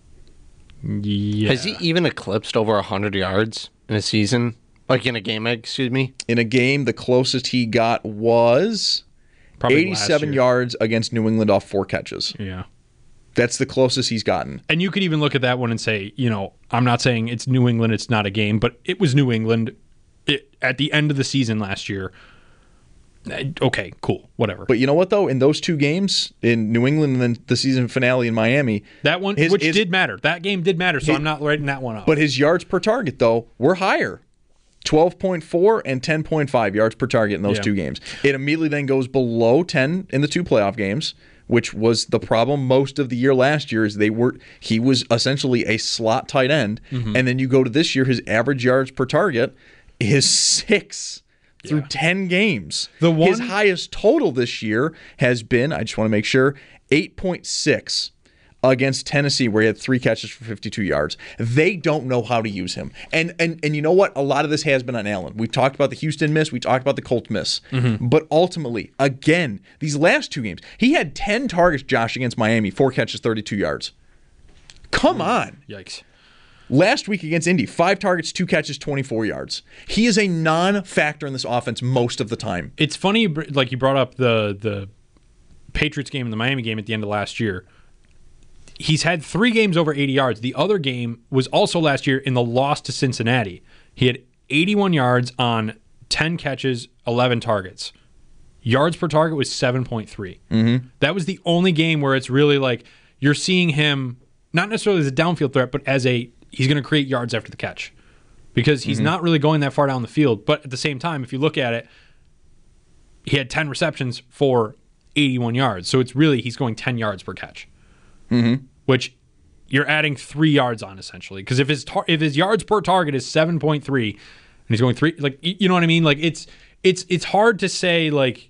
Speaker 6: Yeah.
Speaker 9: Has he even eclipsed over 100 yards in a season? Like in a game, excuse me?
Speaker 5: In a game, the closest he got was
Speaker 6: Probably
Speaker 5: 87 yards against New England off 4 catches.
Speaker 6: Yeah.
Speaker 5: That's the closest he's gotten.
Speaker 6: And you could even look at that one and say, I'm not saying it's New England, it's not a game, but it was New England at the end of the season last year. Okay, cool, whatever.
Speaker 5: But you know what, though? In those 2 games, in New England and then the season finale in Miami,
Speaker 6: that one, did matter. That game did matter, so I'm not writing that one up.
Speaker 5: But his yards per target, though, were higher. 12.4 and 10.5 yards per target in those 2 games. It immediately then goes below 10 in the 2 playoff games, which was the problem most of the year last year. He was essentially a slot tight end, and then you go to this year, his average yards per target is 6. through 10 games.
Speaker 6: The
Speaker 5: His highest total this year has been, I just want to make sure, 8.6 against Tennessee, where he had 3 catches for 52 yards. They don't know how to use him. And you know what? A lot of this has been on Allen. We've talked about the Houston miss. We talked about the Colt miss. But ultimately, again, these last 2 games, he had 10 targets, Josh, against Miami, 4 catches, 32 yards. Come on.
Speaker 6: Yikes.
Speaker 5: Last week against Indy, 5 targets, 2 catches, 24 yards. He is a non-factor in this offense most of the time.
Speaker 6: It's funny, like you brought up the Patriots game and the Miami game at the end of last year. He's had 3 games over 80 yards. The other game was also last year in the loss to Cincinnati. He had 81 yards on 10 catches, 11 targets. Yards per target was 7.3. That was the only game where it's really like you're seeing him not necessarily as a downfield threat, but as he's going to create yards after the catch because he's not really going that far down the field. But at the same time, if you look at it, he had 10 receptions for 81 yards. So it's really he's going 10 yards per catch. Which you're adding 3 yards on essentially, because if his yards per target is 7.3 and he's going 3, like you know what I mean, like it's hard to say like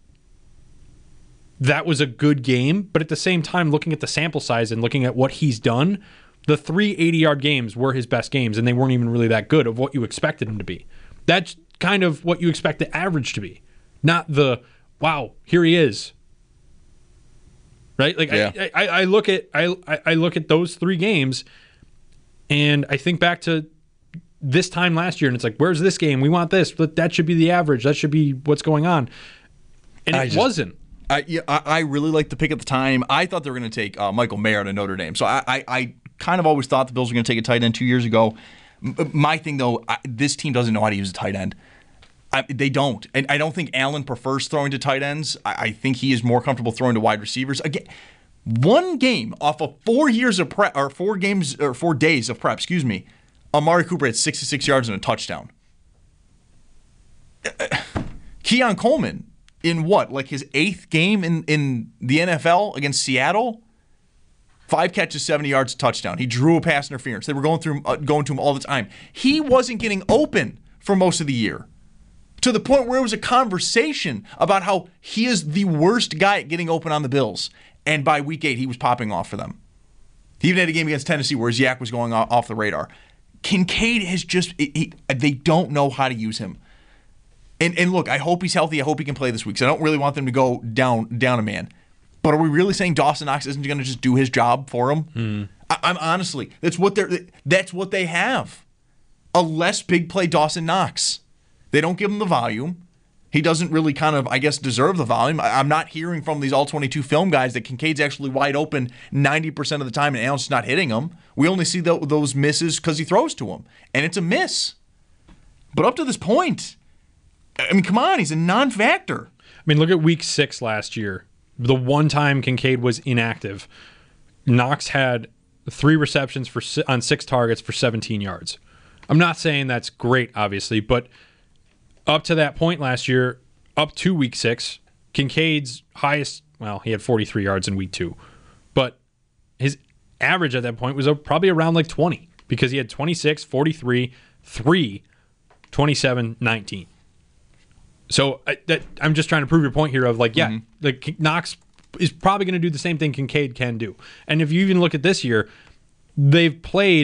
Speaker 6: that was a good game, but at the same time, looking at the sample size and looking at what he's done, the 3 80-yard games were his best games, and they weren't even really that good of what you expected him to be. That's kind of what you expect the average to be, not the wow, here he is. Right? Like I look at those 3 games and I think back to this time last year and it's like, where's this game? We want this, but that should be the average. That should be what's going on. And it wasn't.
Speaker 5: I really liked the pick at the time. I thought they were going to take Michael Mayer to Notre Dame. So I kind of always thought the Bills were going to take a tight end 2 years ago. My thing, though, this team doesn't know how to use a tight end. They don't. And I don't think Allen prefers throwing to tight ends. I think he is more comfortable throwing to wide receivers. Again, one game off of 4 years of prep, or 4 games, or 4 days of prep, Amari Cooper had 66 yards and a touchdown. Keon Coleman, in what, like his 8th game in the NFL against Seattle? 5 catches, 70 yards, touchdown. He drew a pass interference. They were going to him all the time. He wasn't getting open for most of the year, to the point where it was a conversation about how he is the worst guy at getting open on the Bills. And by week 8, he was popping off for them. He even had a game against Tennessee where his yak was going off the radar. Kincaid has just, they don't know how to use him. And look, I hope he's healthy. I hope he can play this week. So I don't really want them to go down a man. But are we really saying Dawson Knox isn't going to just do his job for him? I'm honestly, that's what they have. A less big play Dawson Knox. They don't give him the volume. He doesn't really kind of, I guess, deserve the volume. I'm not hearing from these all-22 film guys that Kincaid's actually wide open 90% of the time and Allen's not hitting him. We only see those misses because he throws to him. And it's a miss. But up to this point, I mean, come on, he's a non-factor.
Speaker 6: I mean, look at week 6 last year. The one time Kincaid was inactive, Knox had 3 receptions on 6 targets for 17 yards. I'm not saying that's great, obviously, but up to that point last year, up to week 6, Kincaid's highest, well, he had 43 yards in week 2. But his average at that point was probably around like 20 because he had 26, 43, 3, 27, 19. So I'm just trying to prove your point here of like, like Knox is probably going to do the same thing Kincaid can do. And if you even look at this year, they've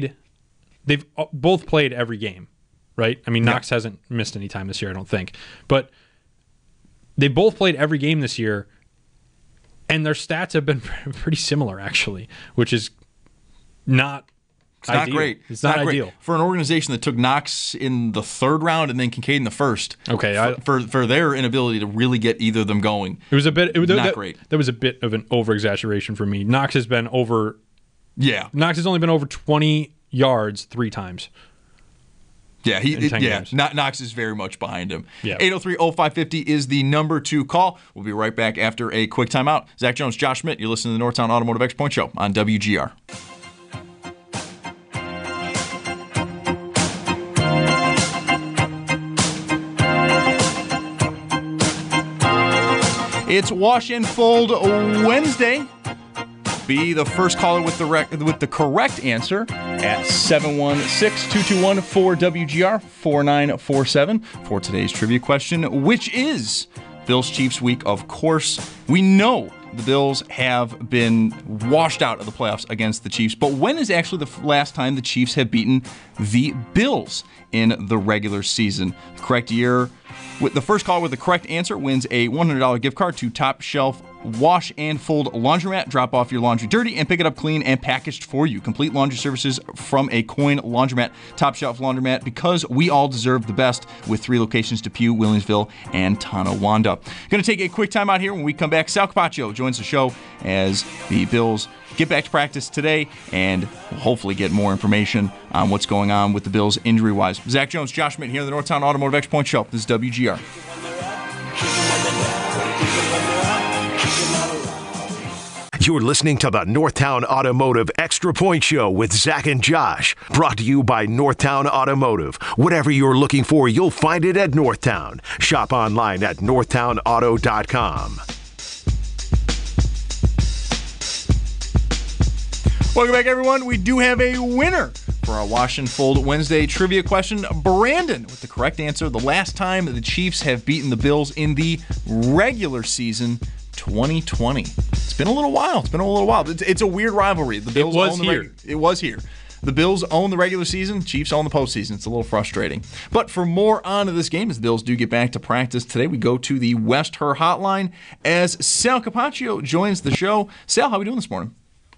Speaker 6: both played every game. Right? I mean, Knox hasn't missed any time this year, I don't think. But they both played every game this year, and their stats have been pretty similar, actually, which is not ideal.
Speaker 5: Not great.
Speaker 6: It's not ideal.
Speaker 5: Great. For an organization that took Knox in the 3rd round and then Kincaid in the 1st, for their inability to really get either of them going,
Speaker 6: it was a bit
Speaker 5: not great.
Speaker 6: That was a bit of an over-exaggeration for me. Knox has been over...
Speaker 5: Yeah.
Speaker 6: Knox has only been over 20 yards 3 times.
Speaker 5: Yeah, games. Knox is very much behind him.
Speaker 6: Yeah.
Speaker 5: 803-0550 is the number to call. We'll be right back after a quick timeout. Zach Jones, Josh Schmidt, you're listening to the Northtown Automotive Extra Point Show on WGR. It's Wash and Fold Wednesday. Be the first caller with the correct answer at 716-221-4WGR 4947 for today's trivia question, which is Bills Chiefs week. Of course, we know the Bills have been washed out of the playoffs against the Chiefs, but when is actually the last time the Chiefs have beaten the Bills in the regular season? The correct year, with the first caller with the correct answer wins a $100 gift card to Top Shelf Wash and Fold Laundromat. Drop off your laundry dirty and pick it up clean and packaged for you. Complete laundry services from a Coin Laundromat. Top Shelf Laundromat, because we all deserve the best, with 3 locations: Depew, Williamsville, and Tonawanda. Going to take a quick time out here. When we come back, Sal Capaccio joins the show as the Bills get back to practice today and hopefully get more information on what's going on with the Bills injury-wise. Zach Jones, Josh Schmidt here in the Northtown Automotive Extra Point Show. This is WGR.
Speaker 4: You're listening to the Northtown Automotive Extra Point Show with Zach and Josh. Brought to you by Northtown Automotive. Whatever you're looking for, you'll find it at Northtown. Shop online at northtownauto.com.
Speaker 5: Welcome back, everyone. We do have a winner for our Wash and Fold Wednesday trivia question. Brandon with the correct answer. The last time the Chiefs have beaten the Bills in the regular season, 2020. It's been a little while. It's a weird rivalry. The Bills It was here. The Bills own the regular season. Chiefs own the postseason. It's a little frustrating. But for more on this game, as the Bills do get back to practice today, we go to the West Her Hotline as Sal Capaccio joins the show. Sal, how are we doing this morning?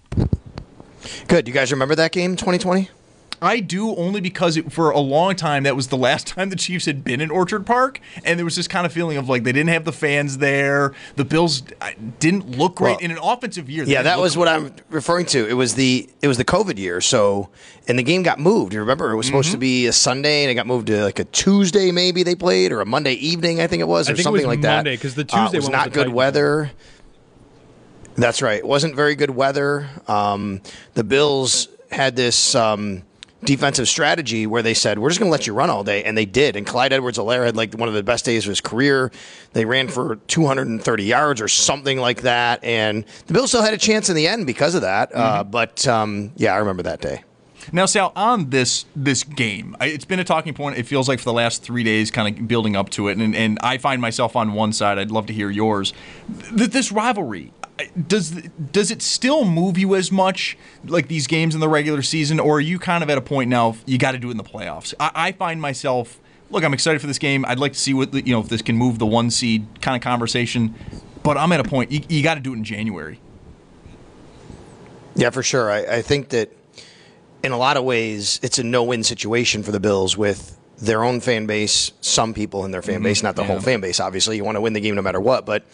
Speaker 10: Good. You guys remember that game, 2020?
Speaker 5: I do, only because for a long time that was the last time the Chiefs had been in Orchard Park, and there was this kind of feeling of like they didn't have the fans there. The Bills didn't look great in an offensive year.
Speaker 10: Yeah, that was what I'm referring to. It was the COVID year, and the game got moved. You remember it was supposed to be a Sunday, and it got moved to like a Tuesday. Maybe they played, or a Monday evening. I think it was, or something like that.
Speaker 6: Monday, because the Tuesday
Speaker 10: was not good weather. That's right. It wasn't very good weather. The Bills had this defensive strategy where they said, we're just going to let you run all day, and they did. And Clyde Edwards-Helaire had like one of the best days of his career. They ran for 230 yards or something like that, and the Bills still had a chance in the end because of that. But I remember that day.
Speaker 5: Now, Sal, on this game, it's been a talking point, it feels like, for the last 3 days, kind of building up to it, and I find myself on one side. I'd love to hear yours. This rivalry, does it still move you as much, like these games in the regular season, or are you kind of at a point now you got to do it in the playoffs? I find myself, look, I'm excited for this game. I'd like to see what if this can move the 1 seed kind of conversation, but I'm at a point you got to do it in January.
Speaker 10: Yeah, for sure. I think that in a lot of ways it's a no-win situation for the Bills with their own fan base, some people in their fan base, not the whole fan base. Obviously, you want to win the game no matter what, but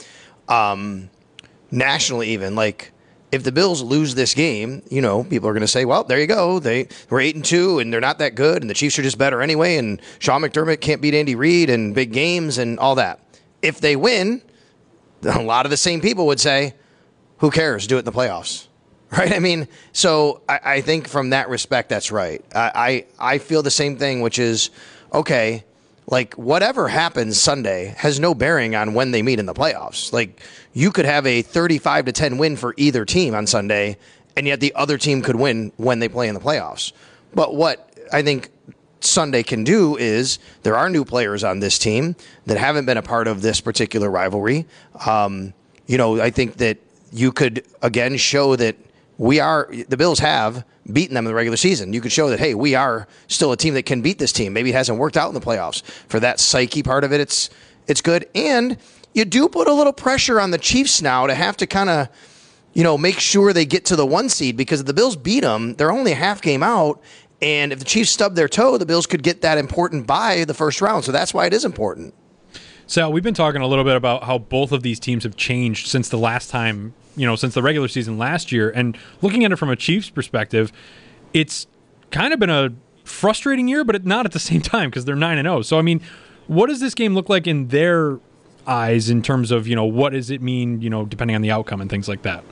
Speaker 10: nationally, even, like, if the Bills lose this game, people are going to say, well, there you go. They were 8-2 and they're not that good, and the Chiefs are just better anyway, and Sean McDermott can't beat Andy Reid in big games and all that. If they win, a lot of the same people would say, who cares? Do it in the playoffs. Right? I mean, so I think from that respect, that's right. I feel the same thing, which is, okay, like, whatever happens Sunday has no bearing on when they meet in the playoffs. Like, you could have a 35-10 win for either team on Sunday, and yet the other team could win when they play in the playoffs. But what I think Sunday can do is there are new players on this team that haven't been a part of this particular rivalry. I think that you could, again, show that the Bills have beaten them in the regular season. You could show that, hey, we are still a team that can beat this team. Maybe it hasn't worked out in the playoffs. For that psyche part of it, it's good. And you do put a little pressure on the Chiefs now to have to kind of, make sure they get to the 1 seed, because if the Bills beat them, they're only a half game out. And if the Chiefs stub their toe, the Bills could get that important bye the first round. So that's why it is important.
Speaker 6: Sal, we've been talking a little bit about how both of these teams have changed since the last time, since the regular season last year. And looking at it from a Chiefs perspective, it's kind of been a frustrating year, but not at the same time, because they're 9-0. So, I mean, what does this game look like in their eyes in terms of, what does it mean, depending on the outcome and things like that?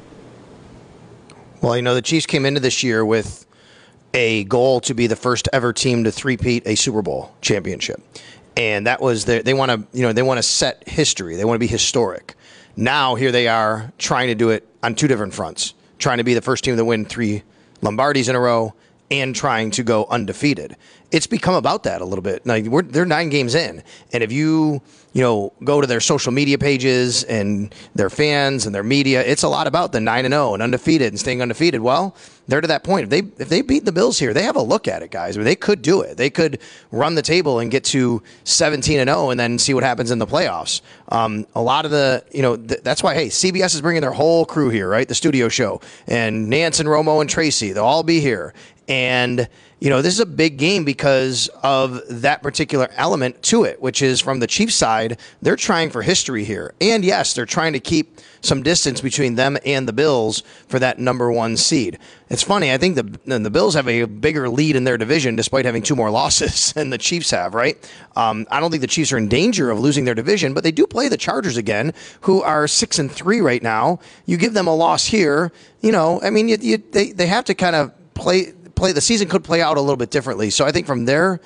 Speaker 10: Well, the Chiefs came into this year with a goal to be the first ever team to three-peat a Super Bowl championship. And that was they want to set history. They want to be historic. Now here they are trying to do it on two different fronts. trying to be the first team to win 3 Lombardis in a row, and trying to go undefeated. It's become about that a little bit. Like they're 9 games in, and if you go to their social media pages and their fans and their media, it's a lot about the 9-0 and undefeated and staying undefeated. Well, they're to that point. If they beat the Bills here, they have a look at it, guys. I mean, they could do it. They could run the table and get to 17-0 and then see what happens in the playoffs. A lot of that's why, hey, CBS is bringing their whole crew here, right? The studio show, and Nance and Romo and Tracy, they'll all be here. And, this is a big game because of that particular element to it, which is from the Chiefs side, they're trying for history here. And yes, they're trying to keep some distance between them and the Bills for that number 1 seed. It's funny. I think the Bills have a bigger lead in their division despite having 2 more losses than the Chiefs have, right? I don't think the Chiefs are in danger of losing their division, but they do play the Chargers again, who are 6-3 right now. You give them a loss here, they have to kind of play. The season could play out a little bit differently. So I think from their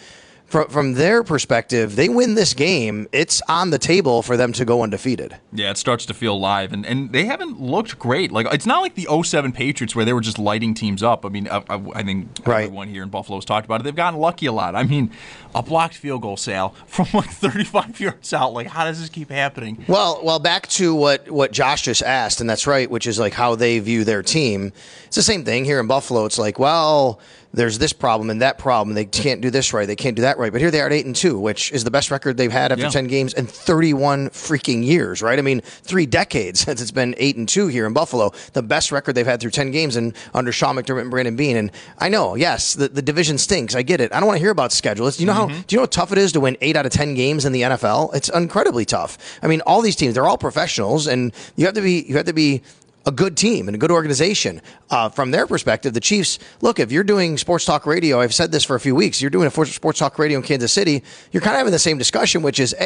Speaker 10: perspective, they win this game, it's on the table for them to go undefeated.
Speaker 5: Yeah, it starts to feel live, and they haven't looked great. Like, it's not like the 2007 Patriots where they were just lighting teams up. I mean, I think everyone here in Buffalo has talked about it. They've gotten lucky a lot. I mean, a blocked field goal, Sal, from like 35 yards out. Like, how does this keep happening?
Speaker 10: Well, back to what Josh just asked, and that's right, which is like how they view their team. It's the same thing here in Buffalo. It's like, well, there's this problem and that problem. They can't do this right. They can't do that right. But here they are at 8-2, which is the best record they've had after 10 games in 31 freaking years, right? I mean, 3 decades since it's been 8-2 here in Buffalo. The best record they've had through 10 games and under Sean McDermott and Brandon Beane. And I know, yes, the division stinks. I get it. I don't want to hear about schedule. Do you know how tough it is to win 8 out of 10 games in the NFL? It's incredibly tough. I mean, all these teams, they're all professionals, and you have to be a good team and a good organization. From their perspective, the Chiefs, look, if you're doing sports talk radio, I've said this for a few weeks, you're doing a sports talk radio in Kansas City, you're kind of having the same discussion, which is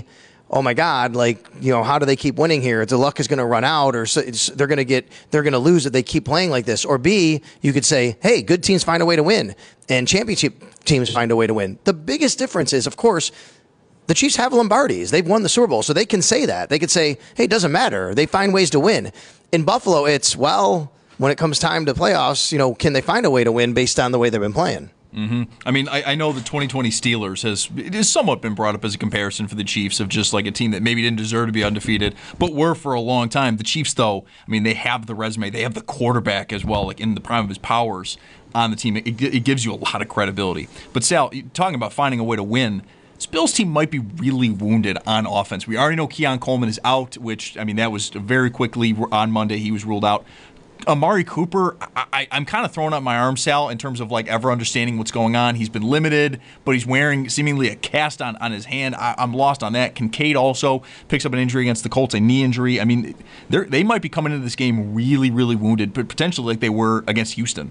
Speaker 10: oh my God, how do they keep winning here? The luck is going to run out, or they're going to lose if they keep playing like this. Or B, you could say, hey, good teams find a way to win, and championship teams find a way to win. The biggest difference is, of course, the Chiefs have Lombardis. They've won the Super Bowl, so they can say that. They could say, hey, it doesn't matter. They find ways to win. In Buffalo, it's, well, when it comes time to playoffs, can they find a way to win based on the way they've been playing?
Speaker 5: Mm-hmm. I mean, I know the 2020 Steelers has somewhat been brought up as a comparison for the Chiefs of just like a team that maybe didn't deserve to be undefeated, but were for a long time. The Chiefs, though, I mean, they have the resume. They have the quarterback as well, like in the prime of his powers on the team. It gives you a lot of credibility. But, Sal, talking about finding a way to win, this Bills team might be really wounded on offense. We already know Keon Coleman is out, which, I mean, that was very quickly on Monday. He was ruled out. Amari Cooper, I'm kind of throwing up my arms, Sal, in terms of like ever understanding what's going on. He's been limited, but he's wearing seemingly a cast on his hand. I'm lost on that. Kincaid also picks up an injury against the Colts, a knee injury. I mean, they might be coming into this game really, really wounded, but potentially like they were against Houston.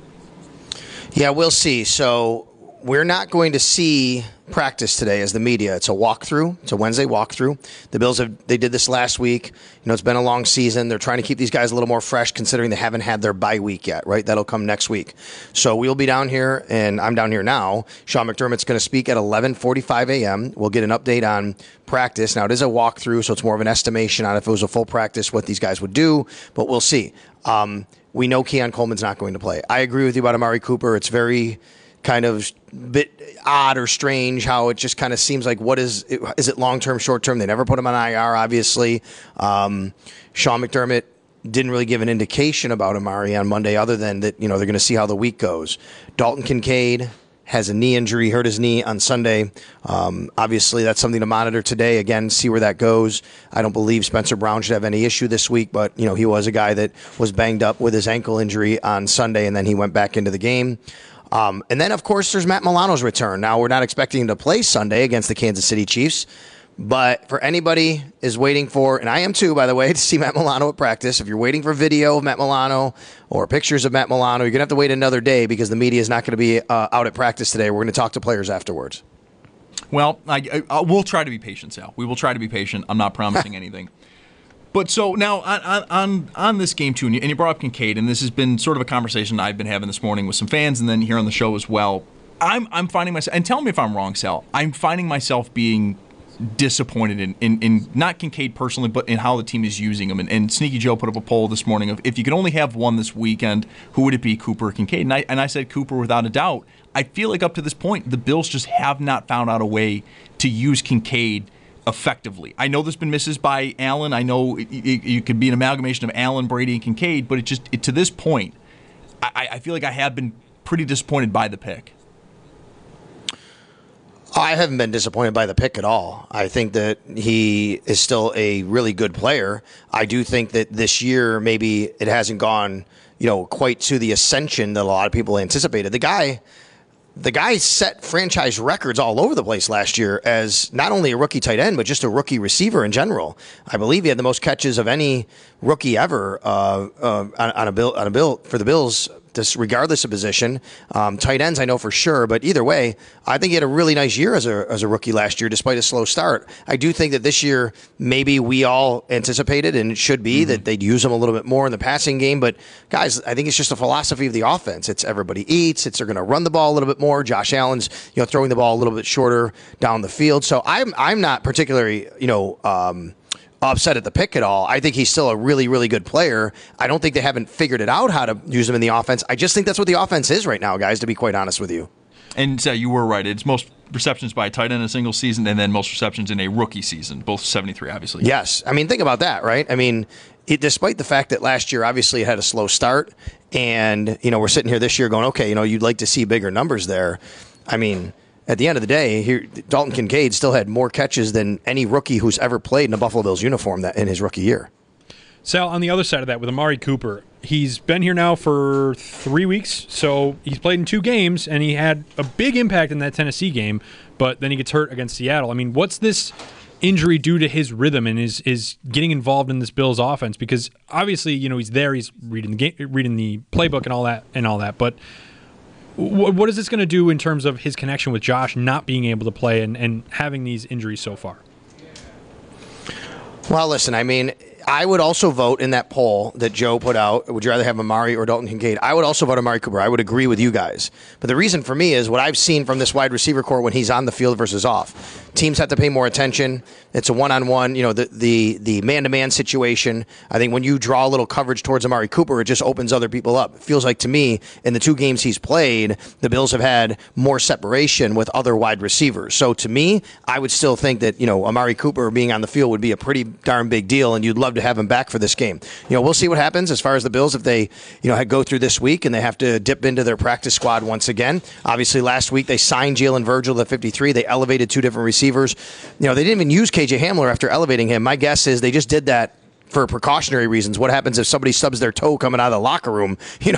Speaker 10: Yeah, we'll see. So we're not going to see practice today as the media. It's a walkthrough. It's a Wednesday walkthrough. The Bills they did this last week. It's been a long season. They're trying to keep these guys a little more fresh considering they haven't had their bye week yet, right? That'll come next week. So we'll be down here, and I'm down here now. Sean McDermott's going to speak at 11:45 a.m. We'll get an update on practice. Now, it is a walkthrough, so it's more of an estimation on if it was a full practice, what these guys would do, but we'll see. We know Keon Coleman's not going to play. I agree with you about Amari Cooper. It's very kind of bit odd or strange how it just kind of seems like is it long-term, short-term? They never put him on IR, obviously. Sean McDermott didn't really give an indication about Amari on Monday other than that, they're going to see how the week goes. Dalton Kincaid has a knee injury, hurt his knee on Sunday. Obviously, that's something to monitor today. Again, see where that goes. I don't believe Spencer Brown should have any issue this week, but he was a guy that was banged up with his ankle injury on Sunday, and then he went back into the game. And then, of course, there's Matt Milano's return. Now, we're not expecting him to play Sunday against the Kansas City Chiefs, but for anybody is waiting for, and I am too, by the way, to see Matt Milano at practice, if you're waiting for video of Matt Milano or pictures of Matt Milano, you're going to have to wait another day because the media is not going to be out at practice today. We're going to talk to players afterwards.
Speaker 5: Well, we'll try to be patient, Sal. We will try to be patient. I'm not promising anything. But so now on this game, too, and you brought up Kincaid, and this has been sort of a conversation I've been having this morning with some fans and then here on the show as well. I'm finding myself, and tell me if I'm wrong, Sal, I'm finding myself being disappointed in not Kincaid personally, but in how the team is using him. And Sneaky Joe put up a poll this morning of if you could only have one this weekend, who would it be, Cooper or Kincaid? And I said Cooper without a doubt. I feel like up to this point, the Bills just have not found out a way to use Kincaid effectively. I know there's been misses by Allen. I know it could be an amalgamation of Allen, Brady, and Kincaid, but to this point, I feel like I have been pretty disappointed by the pick.
Speaker 10: I haven't been disappointed by the pick at all. I think that he is still a really good player. I do think that this year maybe it hasn't gone, quite to the ascension that a lot of people anticipated. The guy set franchise records all over the place last year as not only a rookie tight end, but just a rookie receiver in general. I believe he had the most catches of any rookie ever on a bill for the Bills, regardless of position. Tight ends, I know for sure, but either way, I think he had a really nice year as a rookie last year, despite a slow start. I do think that this year, maybe we all anticipated, and it should be, that they'd use him a little bit more in the passing game. But guys, I think it's just a philosophy of the offense. It's everybody eats. They're going to run the ball a little bit more. Josh Allen's, throwing the ball a little bit shorter down the field. So I'm not particularly, upset at the pick at all. I think he's still a really, really good player. I don't think they haven't figured it out how to use him in the offense. I just think that's what the offense is right now, guys, to be quite honest with you.
Speaker 5: And you were right. It's most receptions by a tight end in a single season, and then most receptions in a rookie season, both 73, obviously.
Speaker 10: Yes. I mean, think about that, right? I mean, despite the fact that last year, obviously, it had a slow start, and, we're sitting here this year going, okay, you'd like to see bigger numbers there. I mean, at the end of the day, Dalton Kincaid still had more catches than any rookie who's ever played in a Buffalo Bills uniform in his rookie year.
Speaker 6: Sal, on the other side of that, with Amari Cooper, he's been here now for 3 weeks, so he's played in 2 games, and he had a big impact in that Tennessee game, but then he gets hurt against Seattle. I mean, what's this injury do to his rhythm and is getting involved in this Bills offense? Because obviously, he's there, he's reading the game, reading the playbook and all that, but what is this going to do in terms of his connection with Josh not being able to play and having these injuries so far?
Speaker 10: Well, listen, I mean, I would also vote in that poll that Joe put out, would you rather have Amari or Dalton Kincaid? I would also vote Amari Cooper. I would agree with you guys. But the reason for me is what I've seen from this wide receiver core when he's on the field versus off. Teams have to pay more attention. It's a one-on-one, the man-to-man situation. I think when you draw a little coverage towards Amari Cooper, it just opens other people up. It feels like to me, in the 2 games he's played, the Bills have had more separation with other wide receivers. So to me, I would still think that, Amari Cooper being on the field would be a pretty darn big deal, and you'd love to have him back for this game. We'll see what happens as far as the Bills if they, go through this week and they have to dip into their practice squad once again. Obviously, last week they signed Jalen Virgil at 53. They elevated 2 different receivers. They didn't even use KJ Hamler after elevating him. My guess is they just did that for precautionary reasons. What happens if somebody stubs their toe coming out of the locker room,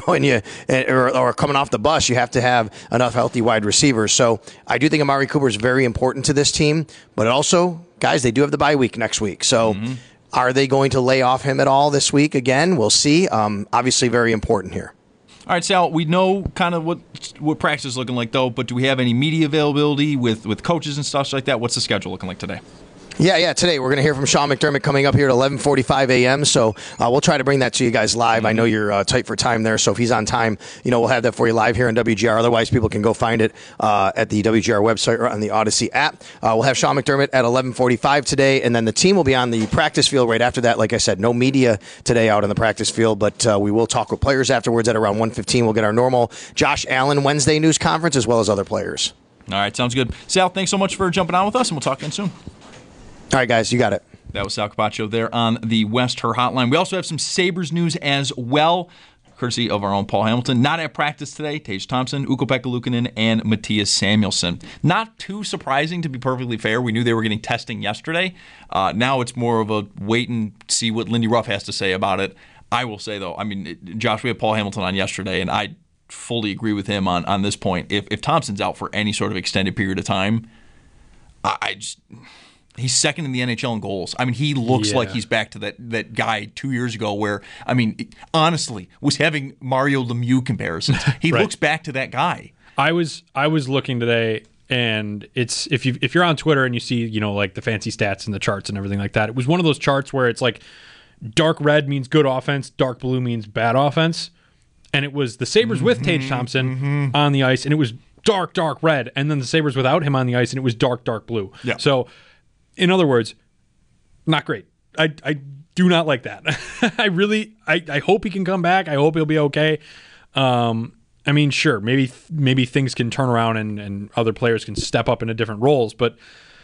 Speaker 10: or coming off the bus? You have to have enough healthy wide receivers. So I do think Amari Cooper is very important to this team, but also, guys, they do have the bye week next week. So are they going to lay off him at all this week again? We'll see. Obviously very important here.
Speaker 5: All right, Sal, we know kind of what practice is looking like, though, but do we have any media availability with coaches and stuff like that? What's the schedule looking like today?
Speaker 10: Yeah. Today we're going to hear from Sean McDermott coming up here at 11:45 a.m. So we'll try to bring that to you guys live. I know you're tight for time there, so if he's on time, we'll have that for you live here on WGR. Otherwise, people can go find it at the WGR website or on the Odyssey app. We'll have Sean McDermott at 11:45 today, and then the team will be on the practice field right after that. Like I said, no media today out on the practice field, but we will talk with players afterwards at around 1:15. We'll get our normal Josh Allen Wednesday news conference as well as other players.
Speaker 5: All right, sounds good. Sal, thanks so much for jumping on with us, and we'll talk again soon.
Speaker 10: All right, guys, you got it.
Speaker 5: That was Sal Capaccio there on the West Her Hotline. We also have some Sabres news as well, courtesy of our own Paul Hamilton. Not at practice today, Tage Thompson, Ukko-Pekka Luukkonen, and Matthias Samuelsson. Not too surprising, to be perfectly fair. We knew they were getting testing yesterday. Now it's more of a wait and see what Lindy Ruff has to say about it. I will say, though, Josh, we had Paul Hamilton on yesterday, and I fully agree with him on this point. If Thompson's out for any sort of extended period of time, he's second in the NHL in goals. He looks like he's back to that guy 2 years ago where, honestly, was having Mario Lemieux comparisons. He
Speaker 6: Right.
Speaker 5: looks back to that guy.
Speaker 6: I was looking today, and it's if you're on Twitter and you see like the fancy stats and the charts and everything like that. It was one of those charts where it's like dark red means good offense, dark blue means bad offense, and it was the Sabres with Tage Thompson on the ice, and it was dark red, and then the Sabres without him on the ice, and it was dark blue.
Speaker 5: Yeah.
Speaker 6: So in other words, not great. I do not like that. I hope he can come back. I hope he'll be okay. I mean, sure, maybe things can turn around and other players can step up into different roles, but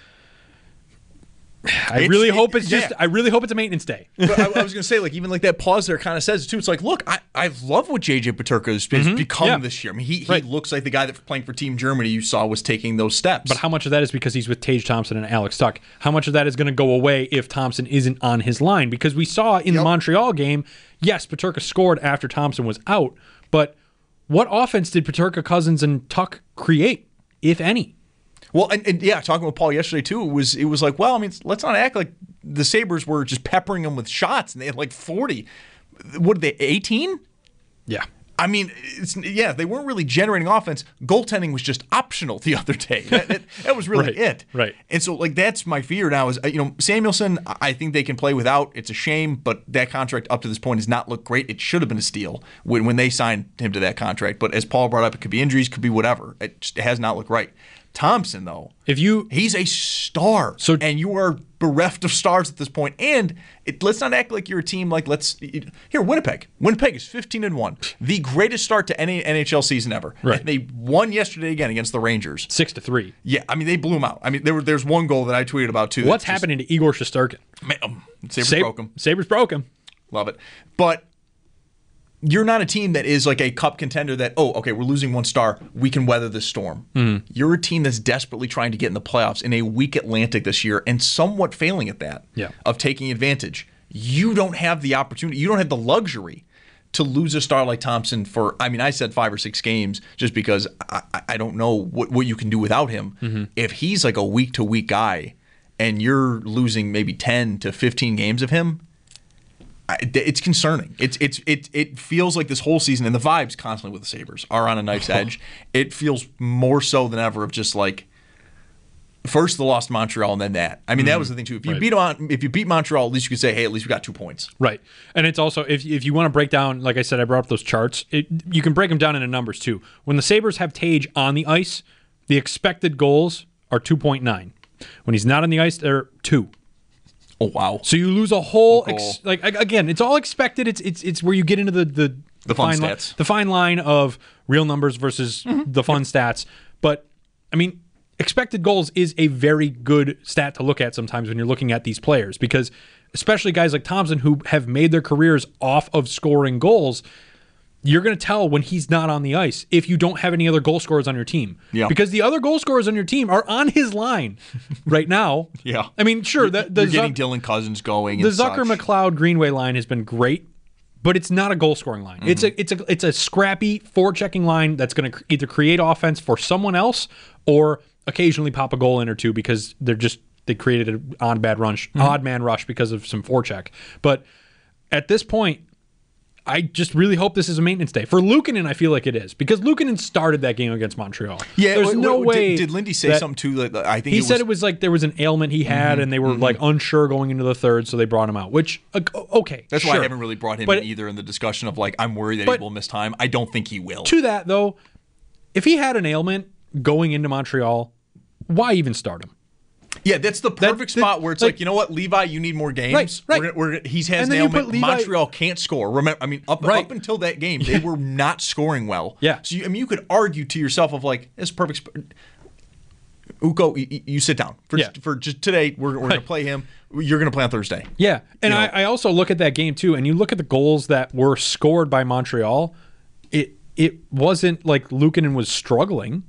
Speaker 6: I really hope it's a maintenance day.
Speaker 5: But I was going to say, like, even like that pause there kind of says it too. It's like, look, I love what JJ Peterka has become this year. I mean, he looks like the guy that playing for Team Germany you saw was taking those steps.
Speaker 6: But how much of that is because he's with Tage Thompson and Alex Tuch? How much of that is going to go away if Thompson isn't on his line? Because we saw in the Montreal game, yes, Peterka scored after Thompson was out, but what offense did Peterka, Cousins, and Tuch create, if any?
Speaker 5: Well, and yeah, talking with Paul yesterday too, it was like, well, I mean, let's not act like the Sabres were just peppering them with shots, and they had like 40. What did they, 18?
Speaker 6: Yeah.
Speaker 5: I mean, they weren't really generating offense. Goaltending was just optional the other day. That was really it.
Speaker 6: Right.
Speaker 5: And so, like, that's my fear now is, Samuelsson, I think they can play without. It's a shame, but that contract up to this point has not looked great. It should have been a steal when they signed him to that contract. But as Paul brought up, it could be injuries, could be whatever. It has not looked right. Thompson, though, he's a star, and you are bereft of stars at this point. And let's not act like you're a team like Winnipeg. Winnipeg is 15-1, the greatest start to any NHL season ever.
Speaker 6: Right.
Speaker 5: And they won yesterday again against the Rangers,
Speaker 6: 6-3.
Speaker 5: Yeah, I mean they blew them out. I mean there's one goal that I tweeted about too.
Speaker 6: What's happening to Igor Shesterkin?
Speaker 5: Sabres broke him. Love it, but. You're not a team that is like a cup contender that, we're losing one star. We can weather this storm.
Speaker 6: Mm-hmm.
Speaker 5: You're a team that's desperately trying to get in the playoffs in a weak Atlantic this year and somewhat failing at that, of taking advantage. You don't have the opportunity. You don't have the luxury to lose a star like Thompson for, I said 5 or 6 games just because I don't know what you can do without him.
Speaker 6: Mm-hmm.
Speaker 5: If he's like a week-to-week guy and you're losing maybe 10 to 15 games of him, it's concerning. It feels like this whole season, and the vibes constantly with the Sabres are on a knife's edge. It feels more so than ever of just like first the loss to Montreal and then that. I mean, that was the thing too. If you beat Montreal, at least you could say, hey, at least we got 2 points.
Speaker 6: Right. And it's also if you want to break down, like I said, I brought up those charts. You can break them down into numbers too. When the Sabres have Tage on the ice, the expected goals are 2.9. When he's not on the ice, they're 2.
Speaker 5: Oh wow!
Speaker 6: So you lose a whole again. It's all expected. It's where you get into the
Speaker 5: fun stats,
Speaker 6: the fine line of real numbers versus the fun stats. But I mean, expected goals is a very good stat to look at sometimes when you're looking at these players, because especially guys like Thompson who have made their careers off of scoring goals. You're going to tell when he's not on the ice if you don't have any other goal scorers on your team.
Speaker 5: Yeah.
Speaker 6: Because the other goal scorers on your team are on his line right now.
Speaker 5: Yeah.
Speaker 6: I mean, sure.
Speaker 5: You're getting Dylan Cousins going.
Speaker 6: The Zucker-McLeod Greenway line has been great, but it's not a goal scoring line. Mm-hmm. It's a scrappy forechecking line that's going to either create offense for someone else or occasionally pop a goal in or two because they created an odd man rush because of some forecheck. But at this point, I just really hope this is a maintenance day. For Luukkonen, I feel like it is. Because Luukkonen started that game against Montreal.
Speaker 5: Yeah,
Speaker 6: there's no way.
Speaker 5: Did Lindy say something too? Like, I think
Speaker 6: he said it was like there was an ailment he had, and they were like unsure going into the third, so they brought him out. Which, okay,
Speaker 5: that's why I haven't really brought him in either in the discussion of like I'm worried that he will miss time. I don't think he will.
Speaker 6: To that though, if he had an ailment going into Montreal, why even start him?
Speaker 5: Yeah, that's the perfect spot where it's like, you know what, Levi, you need more games.
Speaker 6: Right.
Speaker 5: He has an ailment. Montreal can't score. Remember, I mean, up until that game, they were not scoring well.
Speaker 6: Yeah.
Speaker 5: So you could argue to yourself of like, it's perfect. Uko, you sit down for just today. We're going to play him. You're going to play on Thursday.
Speaker 6: Yeah, and I also look at that game too, and you look at the goals that were scored by Montreal. It wasn't like Luukkonen was struggling.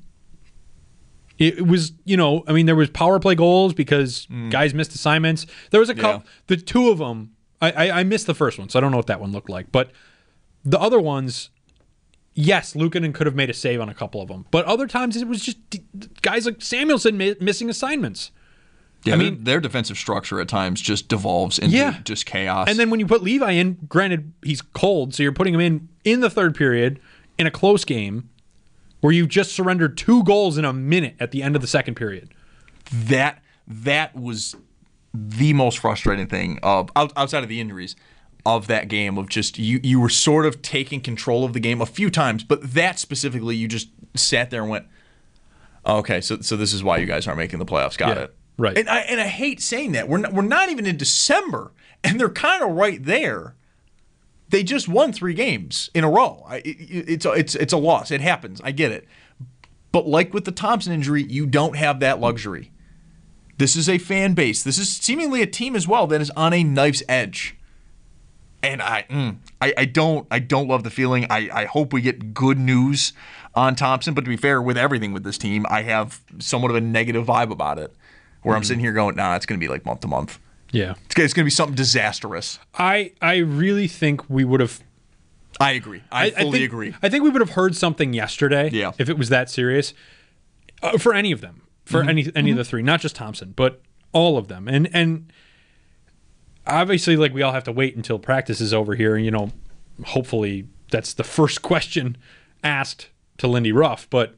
Speaker 6: It was, there was power play goals because guys missed assignments. There was a couple, the two of them, I missed the first one, so I don't know what that one looked like. But the other ones, yes, Luukkonen could have made a save on a couple of them. But other times it was just guys like Samuelsson missing assignments.
Speaker 5: Yeah, their defensive structure at times just devolves into just chaos.
Speaker 6: And then when you put Levi in, granted, he's cold, so you're putting him in the third period in a close game, where you just surrendered 2 goals in a minute at the end of the second period.
Speaker 5: That was the most frustrating thing of outside of the injuries of that game of just you were sort of taking control of the game a few times, but that specifically you just sat there and went, oh, okay, so this is why you guys aren't making the playoffs. Got it.
Speaker 6: Right.
Speaker 5: And I hate saying that. We're not even in December, and they're kind of right there. They just won 3 games in a row. It's a loss. It happens. I get it. But like with the Thompson injury, you don't have that luxury. This is a fan base. This is seemingly a team as well that is on a knife's edge. And I don't love the feeling. I hope we get good news on Thompson. But to be fair, with everything with this team, I have somewhat of a negative vibe about it, where I'm sitting here going, nah, it's going to be like month to month.
Speaker 6: Yeah.
Speaker 5: It's going to be something disastrous.
Speaker 6: I really think we would have.
Speaker 5: I agree. I fully agree.
Speaker 6: I think we would have heard something yesterday if it was that serious for any of them, for any of the 3, not just Thompson, but all of them. And obviously, like, we all have to wait until practice is over here. And, hopefully that's the first question asked to Lindy Ruff. But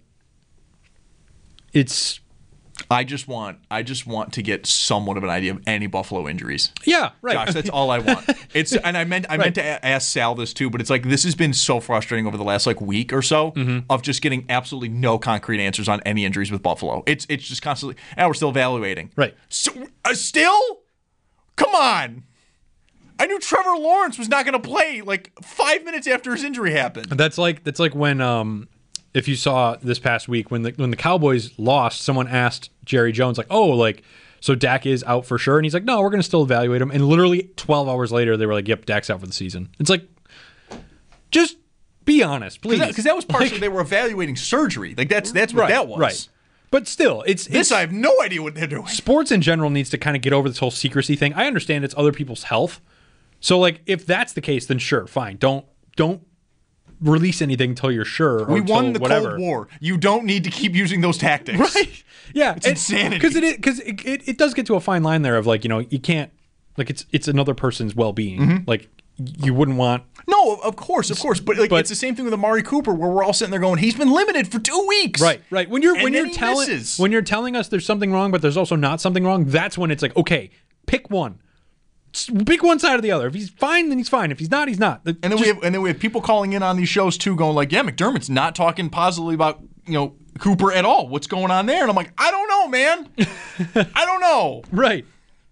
Speaker 6: it's...
Speaker 5: I just want to get somewhat of an idea of any Buffalo injuries.
Speaker 6: Yeah, right.
Speaker 5: Josh, that's all I want. And I meant to ask Sal this too, but it's like this has been so frustrating over the last week or so of just getting absolutely no concrete answers on any injuries with Buffalo. It's just constantly, we're still evaluating.
Speaker 6: Right.
Speaker 5: So, still? Come on. I knew Trevor Lawrence was not going to play 5 minutes after his injury happened.
Speaker 6: That's like when if you saw this past week when the Cowboys lost, someone asked Jerry Jones so Dak is out for sure, and he's like, no, we're going to still evaluate him. And literally 12 hours later, they were like, yep, Dak's out for the season. It's like, just be honest, please,
Speaker 5: because that was partially they were evaluating surgery. That's what that was.
Speaker 6: Right. But still, it's
Speaker 5: I have no idea what they're doing.
Speaker 6: Sports in general needs to kind of get over this whole secrecy thing. I understand it's other people's health, so if that's the case, then sure, fine. Don't release anything until you're sure.
Speaker 5: We won the
Speaker 6: whatever.
Speaker 5: Cold War. You don't need to keep using those tactics.
Speaker 6: Right. Yeah.
Speaker 5: It's insanity.
Speaker 6: Because it does get to a fine line there of you can't, it's another person's well-being. You wouldn't want.
Speaker 5: No, of course. But it's the same thing with Amari Cooper, where we're all sitting there going, he's been limited for 2 weeks.
Speaker 6: Right. When you're telling us there's something wrong, but there's also not something wrong, that's when it's like, okay, pick one. Pick one side or the other. If he's fine, then he's fine. If he's not, he's not.
Speaker 5: And then we have people calling in on these shows too, going McDermott's not talking positively about Cooper at all. What's going on there? And I'm like, I don't know, man. I don't know.
Speaker 6: Right.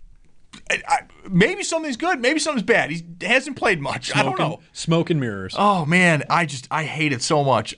Speaker 5: Maybe something's good. Maybe something's bad. He hasn't played much. I don't know.
Speaker 6: Smoke and mirrors.
Speaker 5: Oh man, I hate it so much.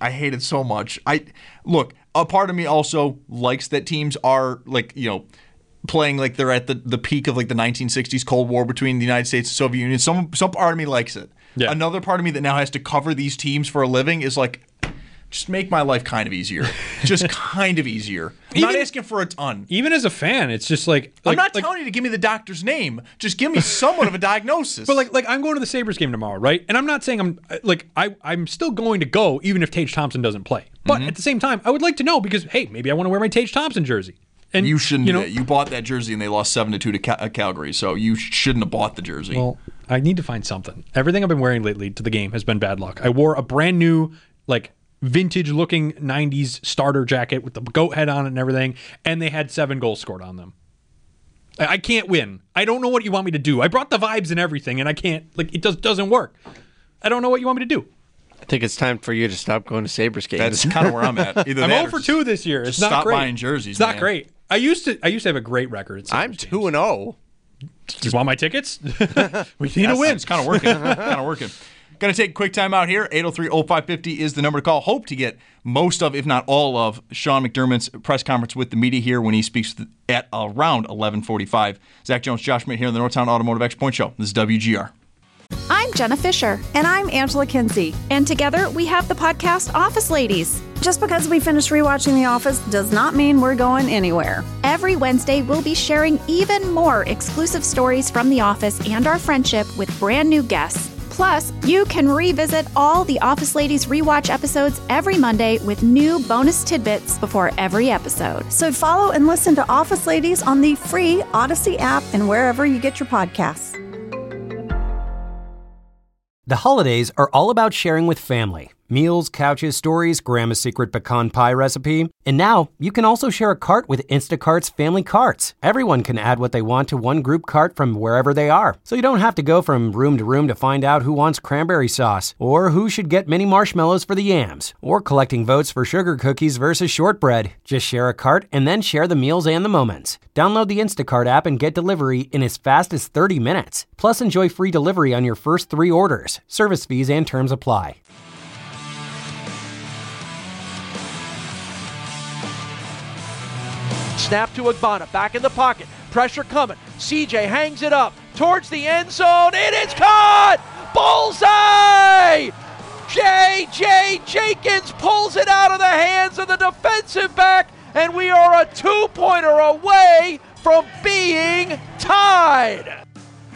Speaker 5: Look, a part of me also likes that teams are playing like they're at the peak of the 1960s Cold War between the United States and Soviet Union. Some part of me likes it.
Speaker 6: Yeah.
Speaker 5: Another part of me that now has to cover these teams for a living is just make my life kind of easier. Just kind of easier. I'm not asking for a ton.
Speaker 6: Even as a fan, it's just
Speaker 5: I'm not telling you to give me the doctor's name. Just give me somewhat of a diagnosis.
Speaker 6: But I'm going to the Sabres game tomorrow, right? And I'm not saying I'm still going to go even if Tage Thompson doesn't play. But at the same time, I would like to know because, hey, maybe I want to wear my Tage Thompson jersey. And
Speaker 5: you shouldn't. You bought that jersey and they lost 7-2 to Calgary, so you shouldn't have bought the jersey.
Speaker 6: Well, I need to find something. Everything I've been wearing lately to the game has been bad luck. I wore a brand new, vintage-looking 90s starter jacket with the goat head on it and everything, and they had 7 goals scored on them. I can't win. I don't know what you want me to do. I brought the vibes and everything, and I can't. It doesn't work. I don't know what you want me to do.
Speaker 9: I think it's time for you to stop going to Sabres games.
Speaker 5: That's kind of where I'm at. Either
Speaker 6: I'm
Speaker 5: that
Speaker 6: 0 for 2 this year. It's not
Speaker 5: stop
Speaker 6: great.
Speaker 5: Buying jerseys.
Speaker 6: It's not great. I used to have a great record.
Speaker 9: I'm 2-0.
Speaker 6: Do you want my tickets? We need to win.
Speaker 5: It's kind of working. Going to take a quick time out here. 803-0550 is the number to call. Hope to get most of, if not all of, Sean McDermott's press conference with the media here when he speaks at around 11:45. Zach Jones, Josh Schmidt here on the Northtown Automotive X Point Show. This is WGR.
Speaker 2: I'm Jenna Fisher.
Speaker 3: And I'm Angela Kinsey.
Speaker 2: And together we have the podcast Office Ladies.
Speaker 3: Just because we finished rewatching The Office does not mean we're going anywhere.
Speaker 2: Every Wednesday, we'll be sharing even more exclusive stories from The Office and our friendship with brand new guests. Plus, you can revisit all the Office Ladies rewatch episodes every Monday with new bonus tidbits before every episode.
Speaker 3: So follow and listen to Office Ladies on the free Odyssey app and wherever you get your podcasts.
Speaker 7: The holidays are all about sharing with family. Meals, couches, stories, Grandma's secret pecan pie recipe. And now, you can also share a cart with Instacart's family carts. Everyone can add what they want to one group cart from wherever they are. So you don't have to go from room to room to find out who wants cranberry sauce, or who should get mini marshmallows for the yams, or collecting votes for sugar cookies versus shortbread. Just share a cart and then share the meals and the moments. Download the Instacart app and get delivery in as fast as 30 minutes. Plus, enjoy free delivery on your first 3 orders. Service fees and terms apply.
Speaker 11: Snap to Agbana, back in the pocket, pressure coming, CJ hangs it up towards the end zone, it is caught! Bullseye! J.J. Jenkins pulls it out of the hands of the defensive back, and we are a 2-pointer away from being tied.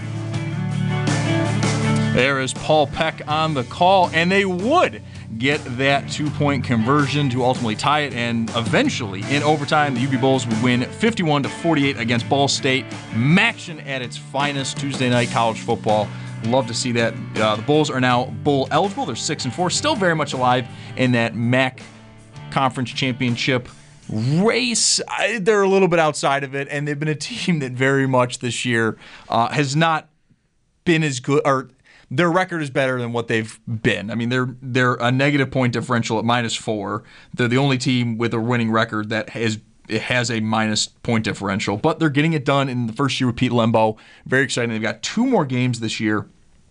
Speaker 5: There is Paul Peck on the call, and they would get that 2-point conversion to ultimately tie it, and eventually in overtime the UB Bulls would win 51-48 against Ball State. MACtion at its finest. Tuesday night college football. Love to see that. The Bulls are now bowl eligible. They're 6-4, still very much alive in that MAC conference championship race. They're a little bit outside of it, and they've been a team that very much this year has not been as good, or their record is better than what they've been. I mean, they're a negative point differential at -4. They're the only team with a winning record that has a minus point differential, but they're getting it done in the first year with Pete Lembo. Very exciting. They've got 2 more games this year.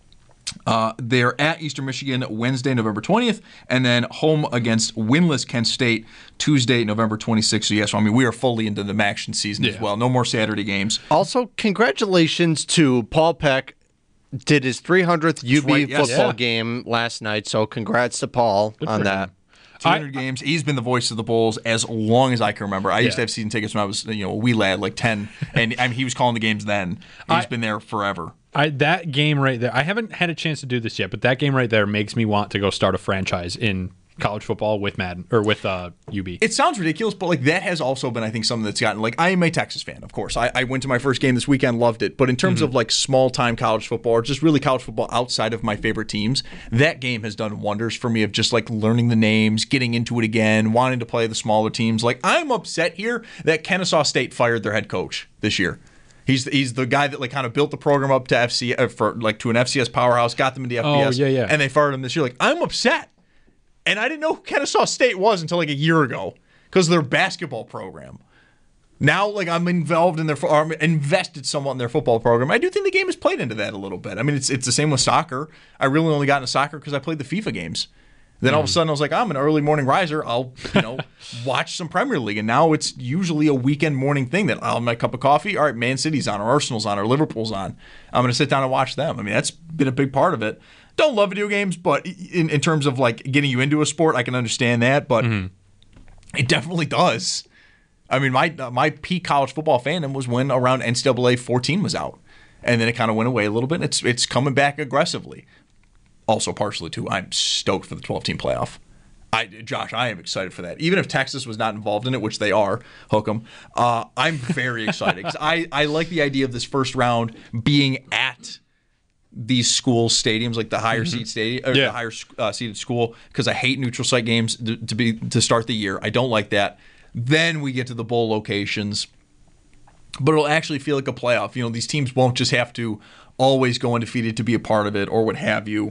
Speaker 5: They're at Eastern Michigan Wednesday, November 20th, and then home against winless Kent State Tuesday, November 26th. So yes, I mean, we are fully into the MACtion season as well. No more Saturday games.
Speaker 9: Also, congratulations to Paul Peck. Did his 300th UB football game last night, so congrats to Paul on that.
Speaker 5: 200 games. He's been the voice of the Bulls as long as I can remember. I used to have season tickets when I was a wee lad, like 10, and I mean, he was calling the games then. He's been there forever.
Speaker 6: That game right there, I haven't had a chance to do this yet, but that game right there makes me want to go start a franchise in college football with Madden or with UB.
Speaker 5: It sounds ridiculous, but like that has also been, I think, something that's gotten, like, I am a Texas fan, of course. I went to my first game this weekend, loved it. But in terms of like small time college football, or just really college football outside of my favorite teams, that game has done wonders for me of just like learning the names, getting into it again, wanting to play the smaller teams. Like, I'm upset here that Kennesaw State fired their head coach this year. He's the guy that like kind of built the program up to to an FCS powerhouse, got them into FBS, and they fired him this year. Like, I'm upset. And I didn't know who Kennesaw State was until like a year ago because of their basketball program. Now, like, I'm involved in I'm invested somewhat in their football program. I do think the game has played into that a little bit. I mean, it's the same with soccer. I really only got into soccer because I played the FIFA games. Then all of a sudden I was like, I'm an early morning riser. I'll watch some Premier League. And now it's usually a weekend morning thing that I'll have my cup of coffee. All right, Man City's on, or Arsenal's on, or Liverpool's on. I'm going to sit down and watch them. I mean, that's been a big part of it. Don't love video games, but in terms of like getting you into a sport, I can understand that. But it definitely does. I mean, my peak college football fandom was when around NCAA 14 was out, and then it kind of went away a little bit. And it's coming back aggressively. Also, partially too, I'm stoked for the 12-team playoff. Josh, I am excited for that. Even if Texas was not involved in it, which they are, hook 'em. I'm very excited because I like the idea of this first round being at these school stadiums, like the higher seed stadium, or the higher seeded school, because I hate neutral site games to start the year. I don't like that. Then we get to the bowl locations, but it'll actually feel like a playoff. These teams won't just have to always go undefeated to be a part of it or what have you.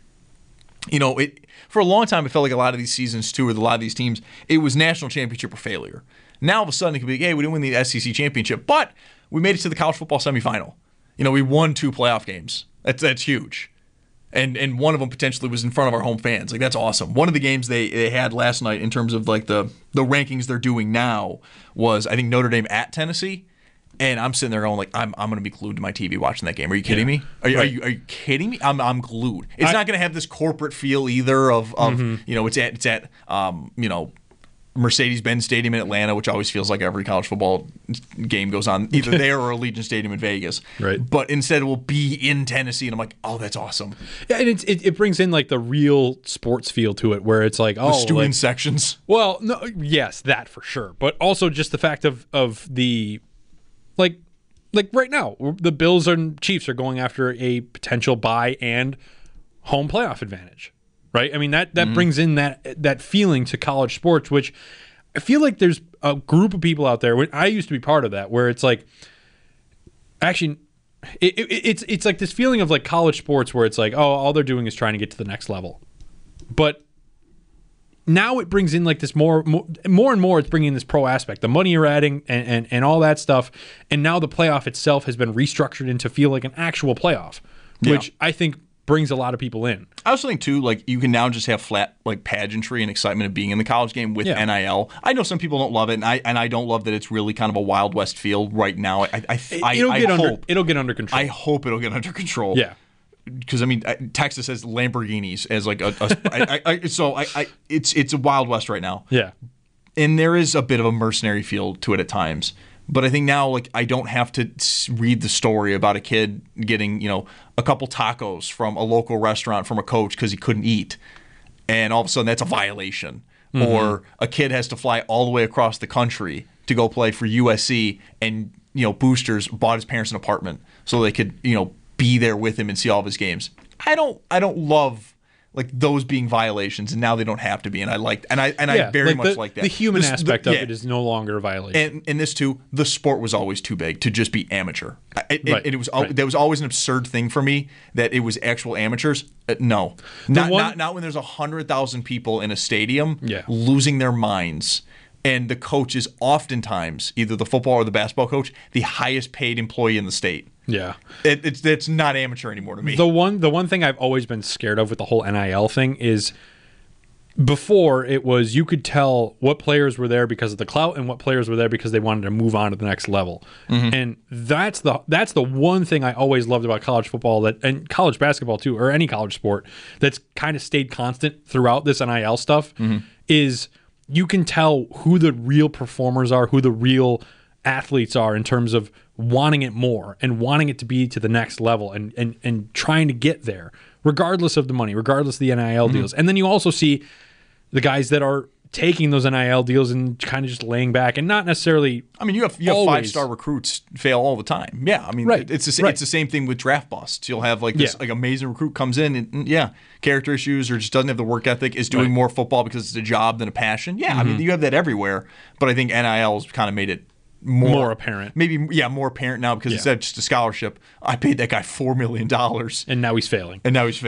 Speaker 5: For a long time, it felt like a lot of these seasons too, with a lot of these teams, it was national championship or failure. Now all of a sudden it can be, hey, we didn't win the SEC championship, but we made it to the college football semifinal. We won 2 playoff games. That's huge. And one of them potentially was in front of our home fans. Like, that's awesome. One of the games they had last night in terms of like the rankings they're doing now was, I think, Notre Dame at Tennessee. And I'm sitting there going, like, I'm going to be glued to my TV watching that game. Are you kidding me? Are you kidding me? I'm glued. It's not going to have this corporate feel either of it's at Mercedes-Benz Stadium in Atlanta, which always feels like every college football game goes on either there or Allegiant Stadium in Vegas. Right. But instead it will be in Tennessee, and I'm like, oh, that's awesome.
Speaker 6: Yeah, and it brings in like the real sports feel to it, where it's like,
Speaker 5: the student sections.
Speaker 6: Well, no, yes, that for sure, but also just the fact of the like right now, the Bills and Chiefs are going after a potential bye and home playoff advantage. right? I mean, that brings in that feeling to college sports, which I feel like there's a group of people out there. I used to be part of that, where it's like, actually, it's like this feeling of like college sports where it's like, oh, all they're doing is trying to get to the next level. But now it brings in like this more and more. It's bringing in this pro aspect, the money you're adding, and all that stuff. And now the playoff itself has been restructured into feel like an actual playoff, which I think brings a lot of people in.
Speaker 5: I also think too, like you can now just have flat like pageantry and excitement of being in the college game with NIL. I know some people don't love it, and I don't love that it's really kind of a Wild West field right now.
Speaker 6: It'll get under control.
Speaker 5: I hope it'll get under control.
Speaker 6: Yeah.
Speaker 5: Because I mean, Texas has Lamborghinis as like it's a Wild West right now.
Speaker 6: Yeah,
Speaker 5: and there is a bit of a mercenary feel to it at times. But I think now, like, I don't have to read the story about a kid getting, a couple tacos from a local restaurant from a coach because he couldn't eat, and all of a sudden that's a violation. Mm-hmm. Or a kid has to fly all the way across the country to go play for USC, and boosters bought his parents an apartment so they could be there with him and see all of his games. I don't love like those being violations, and now they don't have to be. And I very much like that.
Speaker 6: The human aspect of it is no longer a violation.
Speaker 5: And this too, the sport was always too big to just be amateur. That was always an absurd thing for me that it was actual amateurs. No, not when there's 100,000 people in a stadium losing their minds. And the coach is oftentimes, either the football or the basketball coach, the highest paid employee in the state.
Speaker 6: Yeah.
Speaker 5: It's not amateur anymore to me.
Speaker 6: The one thing I've always been scared of with the whole NIL thing is before it was you could tell what players were there because of the clout and what players were there because they wanted to move on to the next level. Mm-hmm. And that's the one thing I always loved about college football and college basketball too, or any college sport that's kind of stayed constant throughout this NIL stuff is you can tell who the real performers are, who the real athletes are in terms of wanting it more and wanting it to be to the next level and trying to get there, regardless of the money, regardless of the NIL deals. And then you also see the guys that are taking those NIL deals and kind of just laying back and not necessarily. I mean, you have
Speaker 5: 5-star recruits fail all the time. Yeah, I mean, it's the same thing with draft busts. You'll have like this like amazing recruit comes in and character issues or just doesn't have the work ethic, is doing more football because it's a job than a passion. Yeah, I mean, you have that everywhere, but I think NIL has kind of made it more
Speaker 6: apparent.
Speaker 5: Maybe, more apparent now because instead of just a scholarship, I paid that guy $4 million.
Speaker 6: And now he's failing.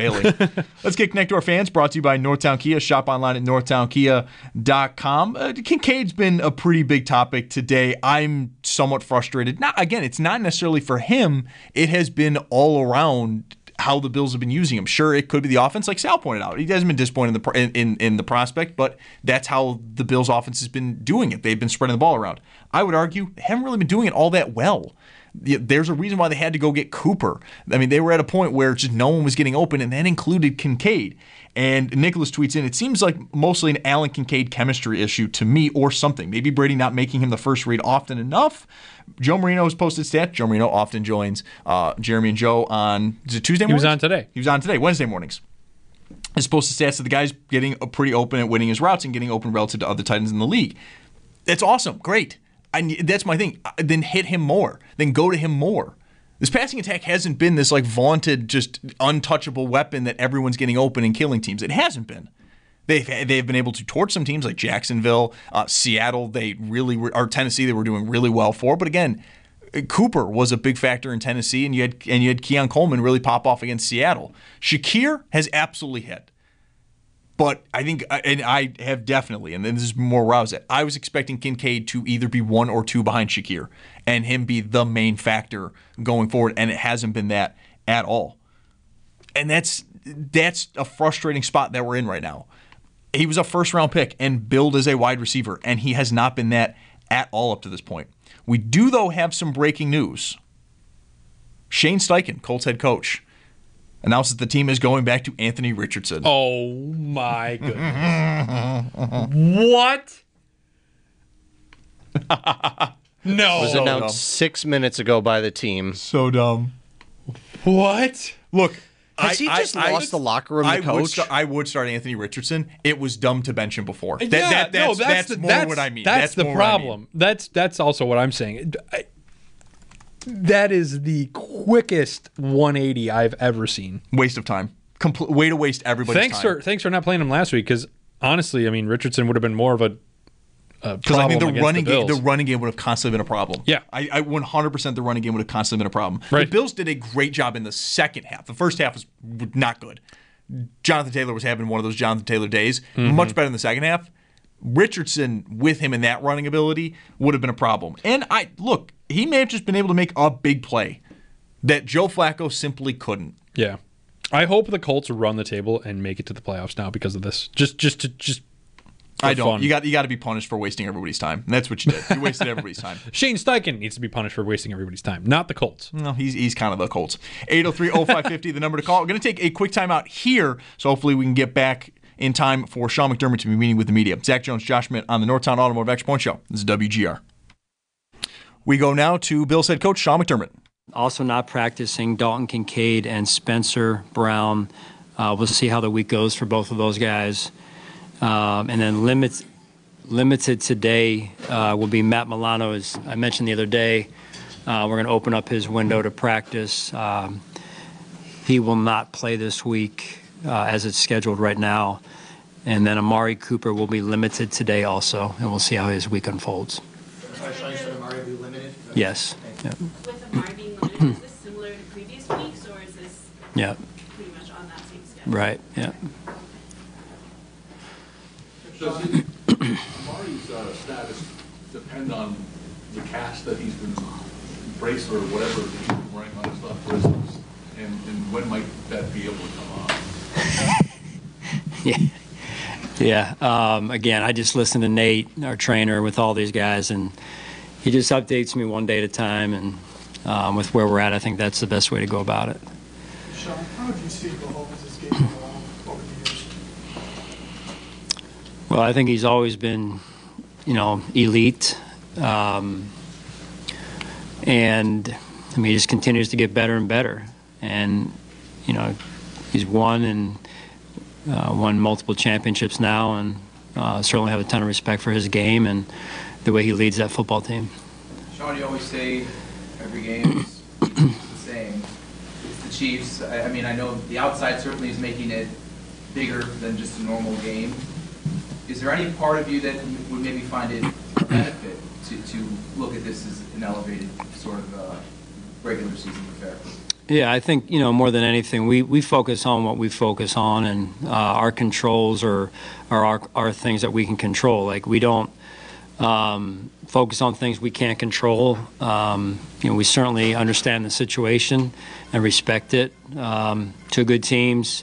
Speaker 5: Let's get connected to our fans. Brought to you by Northtown Kia. Shop online at northtownkia.com. Kincaid's been a pretty big topic today. I'm somewhat frustrated. Again, it's not necessarily for him. It has been all around how the Bills have been using him. Sure, it could be the offense, like Sal pointed out. He hasn't been disappointed in the prospect, but that's how the Bills' offense has been doing it. They've been spreading the ball around. I would argue they haven't really been doing it all that well. There's a reason why they had to go get Cooper. I mean, they were at a point where just no one was getting open, and that included Kincaid. And Nicholas tweets in, it seems like mostly an Allen Kincaid chemistry issue to me or something. Maybe Brady not making him the first read often enough. Joe Marino has posted stats. Joe Marino often joins Jeremy and Joe on, is it Tuesday mornings? He was on today, Wednesday mornings. Has posted stats that the guy's getting pretty open at winning his routes and getting open relative to other tight ends in the league. That's awesome. Great. That's my thing. Then hit him more. Then go to him more. This passing attack hasn't been this like vaunted, just untouchable weapon that everyone's getting open and killing teams. It hasn't been. They've been able to torch some teams like Jacksonville, Seattle. Tennessee. They were doing really well for. But again, Cooper was a big factor in Tennessee, and you had Keon Coleman really pop off against Seattle. Shakir has absolutely hit. But I think, and I have definitely, and this is more roused, I was expecting Kincaid to either be 1 or 2 behind Shakir and him be the main factor going forward, and it hasn't been that at all. And that's a frustrating spot that we're in right now. He was a first-round pick and billed as a wide receiver, and he has not been that at all up to this point. We do, though, have some breaking news. Shane Steichen, Colts head coach, announced that the team is going back to Anthony Richardson.
Speaker 6: Oh, my goodness. What? No.
Speaker 9: It was announced 6 minutes ago by the team.
Speaker 5: So dumb.
Speaker 6: What?
Speaker 5: Look,
Speaker 9: has he just lost the locker room, the coach?
Speaker 5: I would start Anthony Richardson. It was dumb to bench him before.
Speaker 6: That's
Speaker 5: what I mean.
Speaker 6: That's the problem. That's also what I'm saying. That is the quickest 180 I've ever seen.
Speaker 5: Waste of time. way to waste everybody's time.
Speaker 6: Thanks for not playing him last week, because honestly, I mean, Richardson would have been more of a
Speaker 5: because I think the running game would have constantly been a problem.
Speaker 6: Yeah.
Speaker 5: I 100% the running game would have constantly been a problem.
Speaker 6: Right.
Speaker 5: The Bills did a great job in the second half. The first half was not good. Jonathan Taylor was having one of those Jonathan Taylor days. Much better in the second half. Richardson, with him in that running ability, would have been a problem. And he may have just been able to make a big play that Joe Flacco simply couldn't.
Speaker 6: Yeah. I hope the Colts run the table and make it to the playoffs now because of this. Just
Speaker 5: I don't.
Speaker 6: Fun.
Speaker 5: You got to be punished for wasting everybody's time. And that's what you did. You wasted everybody's time.
Speaker 6: Shane Steichen needs to be punished for wasting everybody's time, not the Colts.
Speaker 5: No, he's kind of the Colts. 803-0550, the number to call. We're going to take a quick timeout here, so hopefully we can get back in time for Sean McDermott to be meeting with the media. Zach Jones, Josh Schmidt on the Northtown Automotive Extra Point Show. This is WGR. We go now to Bills head coach Sean McDermott.
Speaker 12: Also not practicing Dalton Kincaid and Spencer Brown. We'll see how the week goes for both of those guys. And then limited today will be Matt Milano, as I mentioned the other day. We're going to open up his window to practice. He will not play this week as it's scheduled right now. And then Amari Cooper will be limited today also, and we'll see how his week unfolds.
Speaker 13: Sorry, you said Amari will be limited?
Speaker 12: Yes.
Speaker 13: Yeah. With Amari being limited, is this similar to previous weeks, or is this pretty much on that same schedule?
Speaker 12: Right, yeah.
Speaker 14: Does Amari's status depend on the cast that he's been bracelet or whatever that he's been wearing on his left wrist, and when might that be able to come off?
Speaker 12: Yeah. Again, I just listen to Nate, our trainer, with all these guys, and he just updates me one day at a time. And with where we're at, I think that's the best way to go about it.
Speaker 15: Sean, how do you see Mahomes' game along over the years?
Speaker 12: Well, I think he's always been, elite. And, I mean, he just continues to get better and better. And, he's won multiple championships now, and certainly have a ton of respect for his game and the way he leads that football team.
Speaker 16: Sean, you always say every game is the same. It's the Chiefs. I mean, I know the outside certainly is making it bigger than just a normal game. Is there any part of you that would maybe find it a benefit to look at this as an elevated sort of regular season affair?
Speaker 12: Yeah, I think, more than anything, we focus on what we focus on, and our controls are things that we can control. Like, we don't focus on things we can't control. We certainly understand the situation and respect it. Two good teams.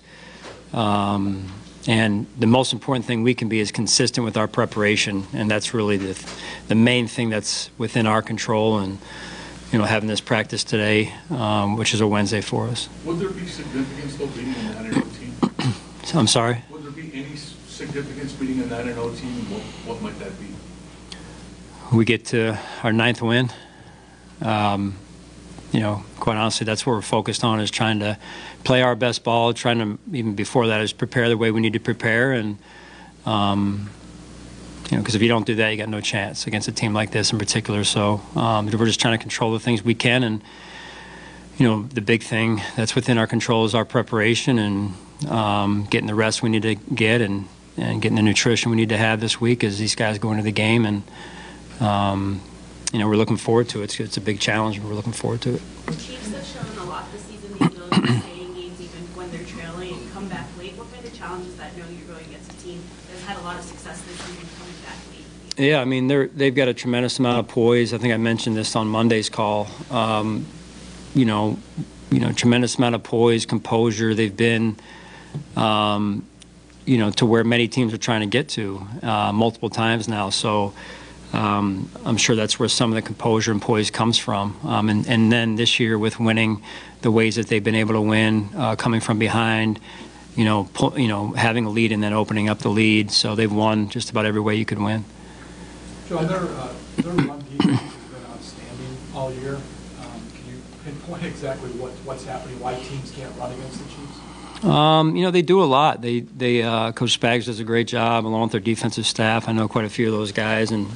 Speaker 12: And the most important thing we can be is consistent with our preparation, and that's really the main thing that's within our control. And having this practice today, which is a Wednesday for us.
Speaker 14: Would there be significance though beating a 9-0 team?
Speaker 12: I'm sorry?
Speaker 14: Would there be any significance beating a 9-0 team? What might that be?
Speaker 12: We get to our 9th win. Quite honestly, that's what we're focused on, is trying to play our best ball, trying to, even before that, is prepare the way we need to prepare. And, because if you don't do that, you got no chance against a team like this in particular. So we're just trying to control the things we can. And, the big thing that's within our control is our preparation and getting the rest we need to get and getting the nutrition we need to have this week as these guys go into the game. And, we're looking forward to it. It's a big challenge, but we're looking forward to it.
Speaker 13: The Chiefs have shown a lot this season the ability to stay in games even when they're trailing and come back late. What kind of challenges that knowing you're going against a team that's had a lot of success this season coming back late?
Speaker 12: Yeah, I mean, they've got a tremendous amount of poise. I think I mentioned this on Monday's call. Tremendous amount of poise, composure. They've been, to where many teams are trying to get to multiple times now. So I'm sure that's where some of the composure and poise comes from. And then this year, with winning the ways that they've been able to win, coming from behind, having a lead and then opening up the lead. So they've won just about every way you could win.
Speaker 15: John, their run defense has been outstanding all year. Can you pinpoint exactly what's happening, why teams can't run against the Chiefs?
Speaker 12: They do a lot. They Coach Spags does a great job along with their defensive staff. I know quite a few of those guys, and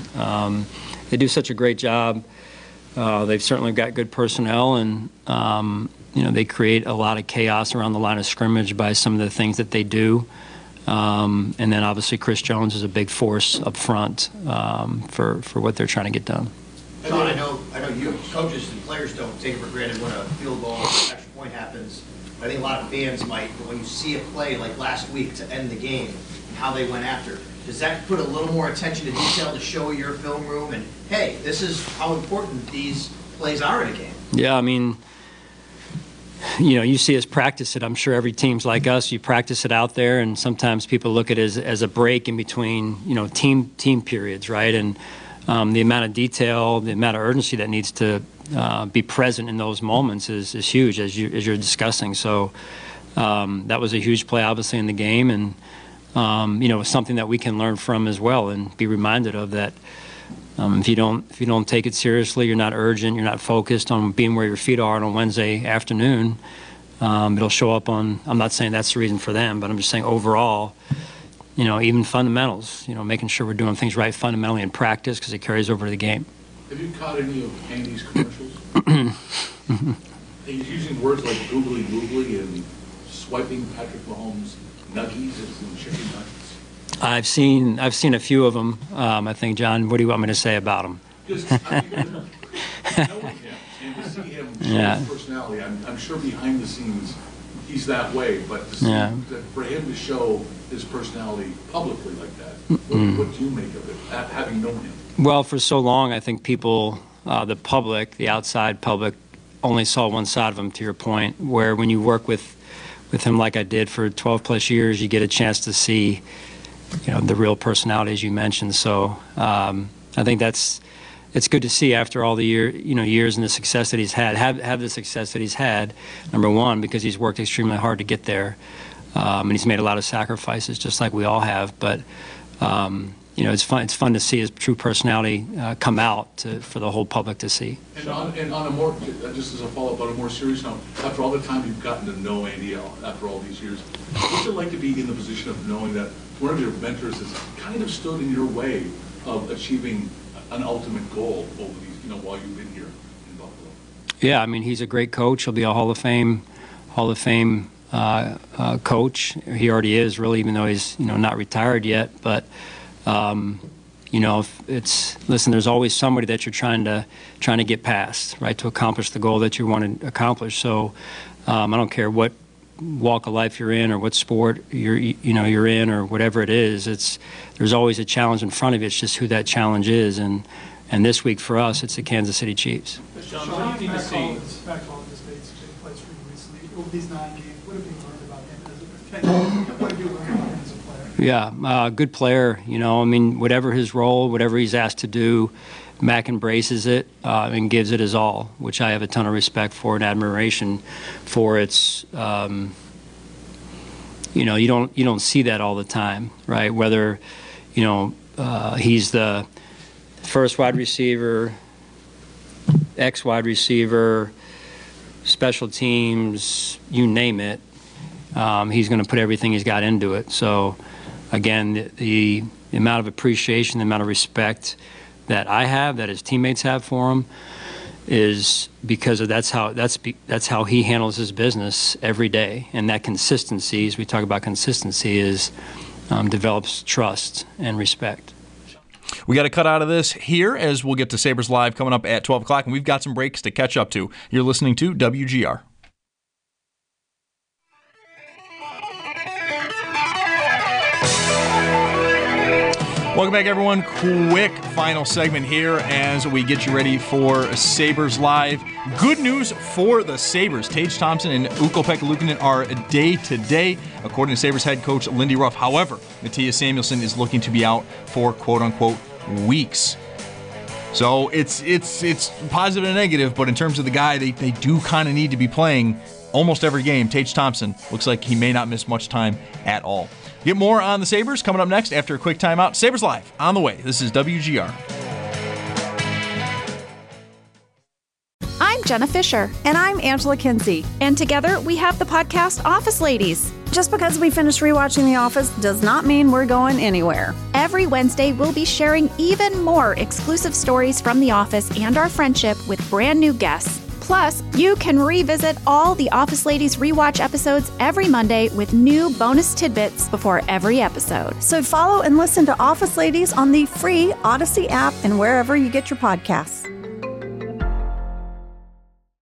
Speaker 12: they do such a great job. They've certainly got good personnel, and they create a lot of chaos around the line of scrimmage by some of the things that they do. And then obviously Chris Jones is a big force up front for what they're trying to get done.
Speaker 10: Sean, I know you coaches and players don't take it for granted when a field goal or extra point happens. I think a lot of fans might, but when you see a play like last week to end the game, how they went after, does that put a little more attention to detail to show your film room and, hey, this is how important these plays are in a game?
Speaker 12: Yeah, I mean, you see us practice it. I'm sure every team's like us. You practice it out there, and sometimes people look at it as a break in between, team periods, right? And the amount of detail, the amount of urgency that needs to be present in those moments is huge, as you're discussing. So that was a huge play, obviously, in the game, and it's something that we can learn from as well and be reminded of that. If you don't take it seriously, you're not urgent, you're not focused on being where your feet are on a Wednesday afternoon, it'll show up on. I'm not saying that's the reason for them, but I'm just saying overall. Even fundamentals, making sure we're doing things right fundamentally in practice because it carries over to the game.
Speaker 14: Have you caught any of Andy's commercials? He's using words like googly googly and swiping Patrick Mahomes' nuggies and chicken nuggets.
Speaker 12: I've seen a few of them. I think, John, what do you want me to say about them?
Speaker 14: Just knowing him and to see him show his personality. I'm sure behind the scenes he's that way, but to see that for him to show his personality publicly like that, what do you make of it, having known him?
Speaker 12: Well, for so long, I think people, the public, the outside public, only saw one side of him, to your point, where when you work with him like I did for 12-plus years, you get a chance to see the real personality, as you mentioned. So I think it's good to see after all the years and the success that he's had, have the success that he's had, number one, because he's worked extremely hard to get there. And he's made a lot of sacrifices, just like we all have. But, it's fun to see his true personality come out for the whole public to see.
Speaker 14: And on a more, just as a follow-up, on a more serious note, after all the time you've gotten to know Andy after all these years, what's it like to be in the position of knowing that one of your mentors has kind of stood in your way of achieving an ultimate goal over these, while you've been here in Buffalo?
Speaker 12: Yeah, I mean, he's a great coach. He'll be a Hall of Fame coach. He already is, really, even though he's not retired yet. But there's always somebody that you're trying to get past, right, to accomplish the goal that you want to accomplish. So I don't care what walk of life you're in or what sport you're in or whatever it is. There's always a challenge in front of you. It's just who that challenge is, and this week for us, it's the Kansas City Chiefs.
Speaker 15: Sean, what do you need to see? Back to all the debates taking place for you recently over these 9 games. What have you learned about him? What have you learned about him as a player?
Speaker 12: Yeah, good player. Whatever his role, whatever he's asked to do, Mac embraces it and gives it his all, which I have a ton of respect for and admiration for. It's you don't see that all the time, right? Whether he's the first wide receiver, X wide receiver, special teams, you name it, he's going to put everything he's got into it. So again, the amount of appreciation, the amount of respect that I have, that his teammates have for him, is because of that's how he handles his business every day. And that consistency, as we talk about consistency, is develops trust and respect.
Speaker 5: We got to cut out of this here, as we'll get to Sabres Live coming up at 12 o'clock, and we've got some breaks to catch up to. You're listening to WGR. Welcome back, everyone. Quick final segment here as we get you ready for Sabres Live. Good news for the Sabres. Tage Thompson and Ukko-Pekka Luukkonen are day-to-day, according to Sabres head coach Lindy Ruff. However, Mattias Samuelsson is looking to be out for quote-unquote weeks. So it's positive and negative, but in terms of the guy, they do kind of need to be playing almost every game. Tage Thompson looks like he may not miss much time at all. Get more on the Sabres coming up next after a quick timeout. Sabres Live on the way. This is WGR.
Speaker 2: I'm Jenna Fisher.
Speaker 3: And I'm Angela Kinsey.
Speaker 2: And together we have the podcast Office Ladies.
Speaker 3: Just because we finished rewatching The Office does not mean we're going anywhere.
Speaker 2: Every Wednesday, we'll be sharing even more exclusive stories from The Office and our friendship with brand new guests. Plus, you can revisit all the Office Ladies rewatch episodes every Monday with new bonus tidbits before every episode.
Speaker 3: So follow and listen to Office Ladies on the free Odyssey app and wherever you get your podcasts.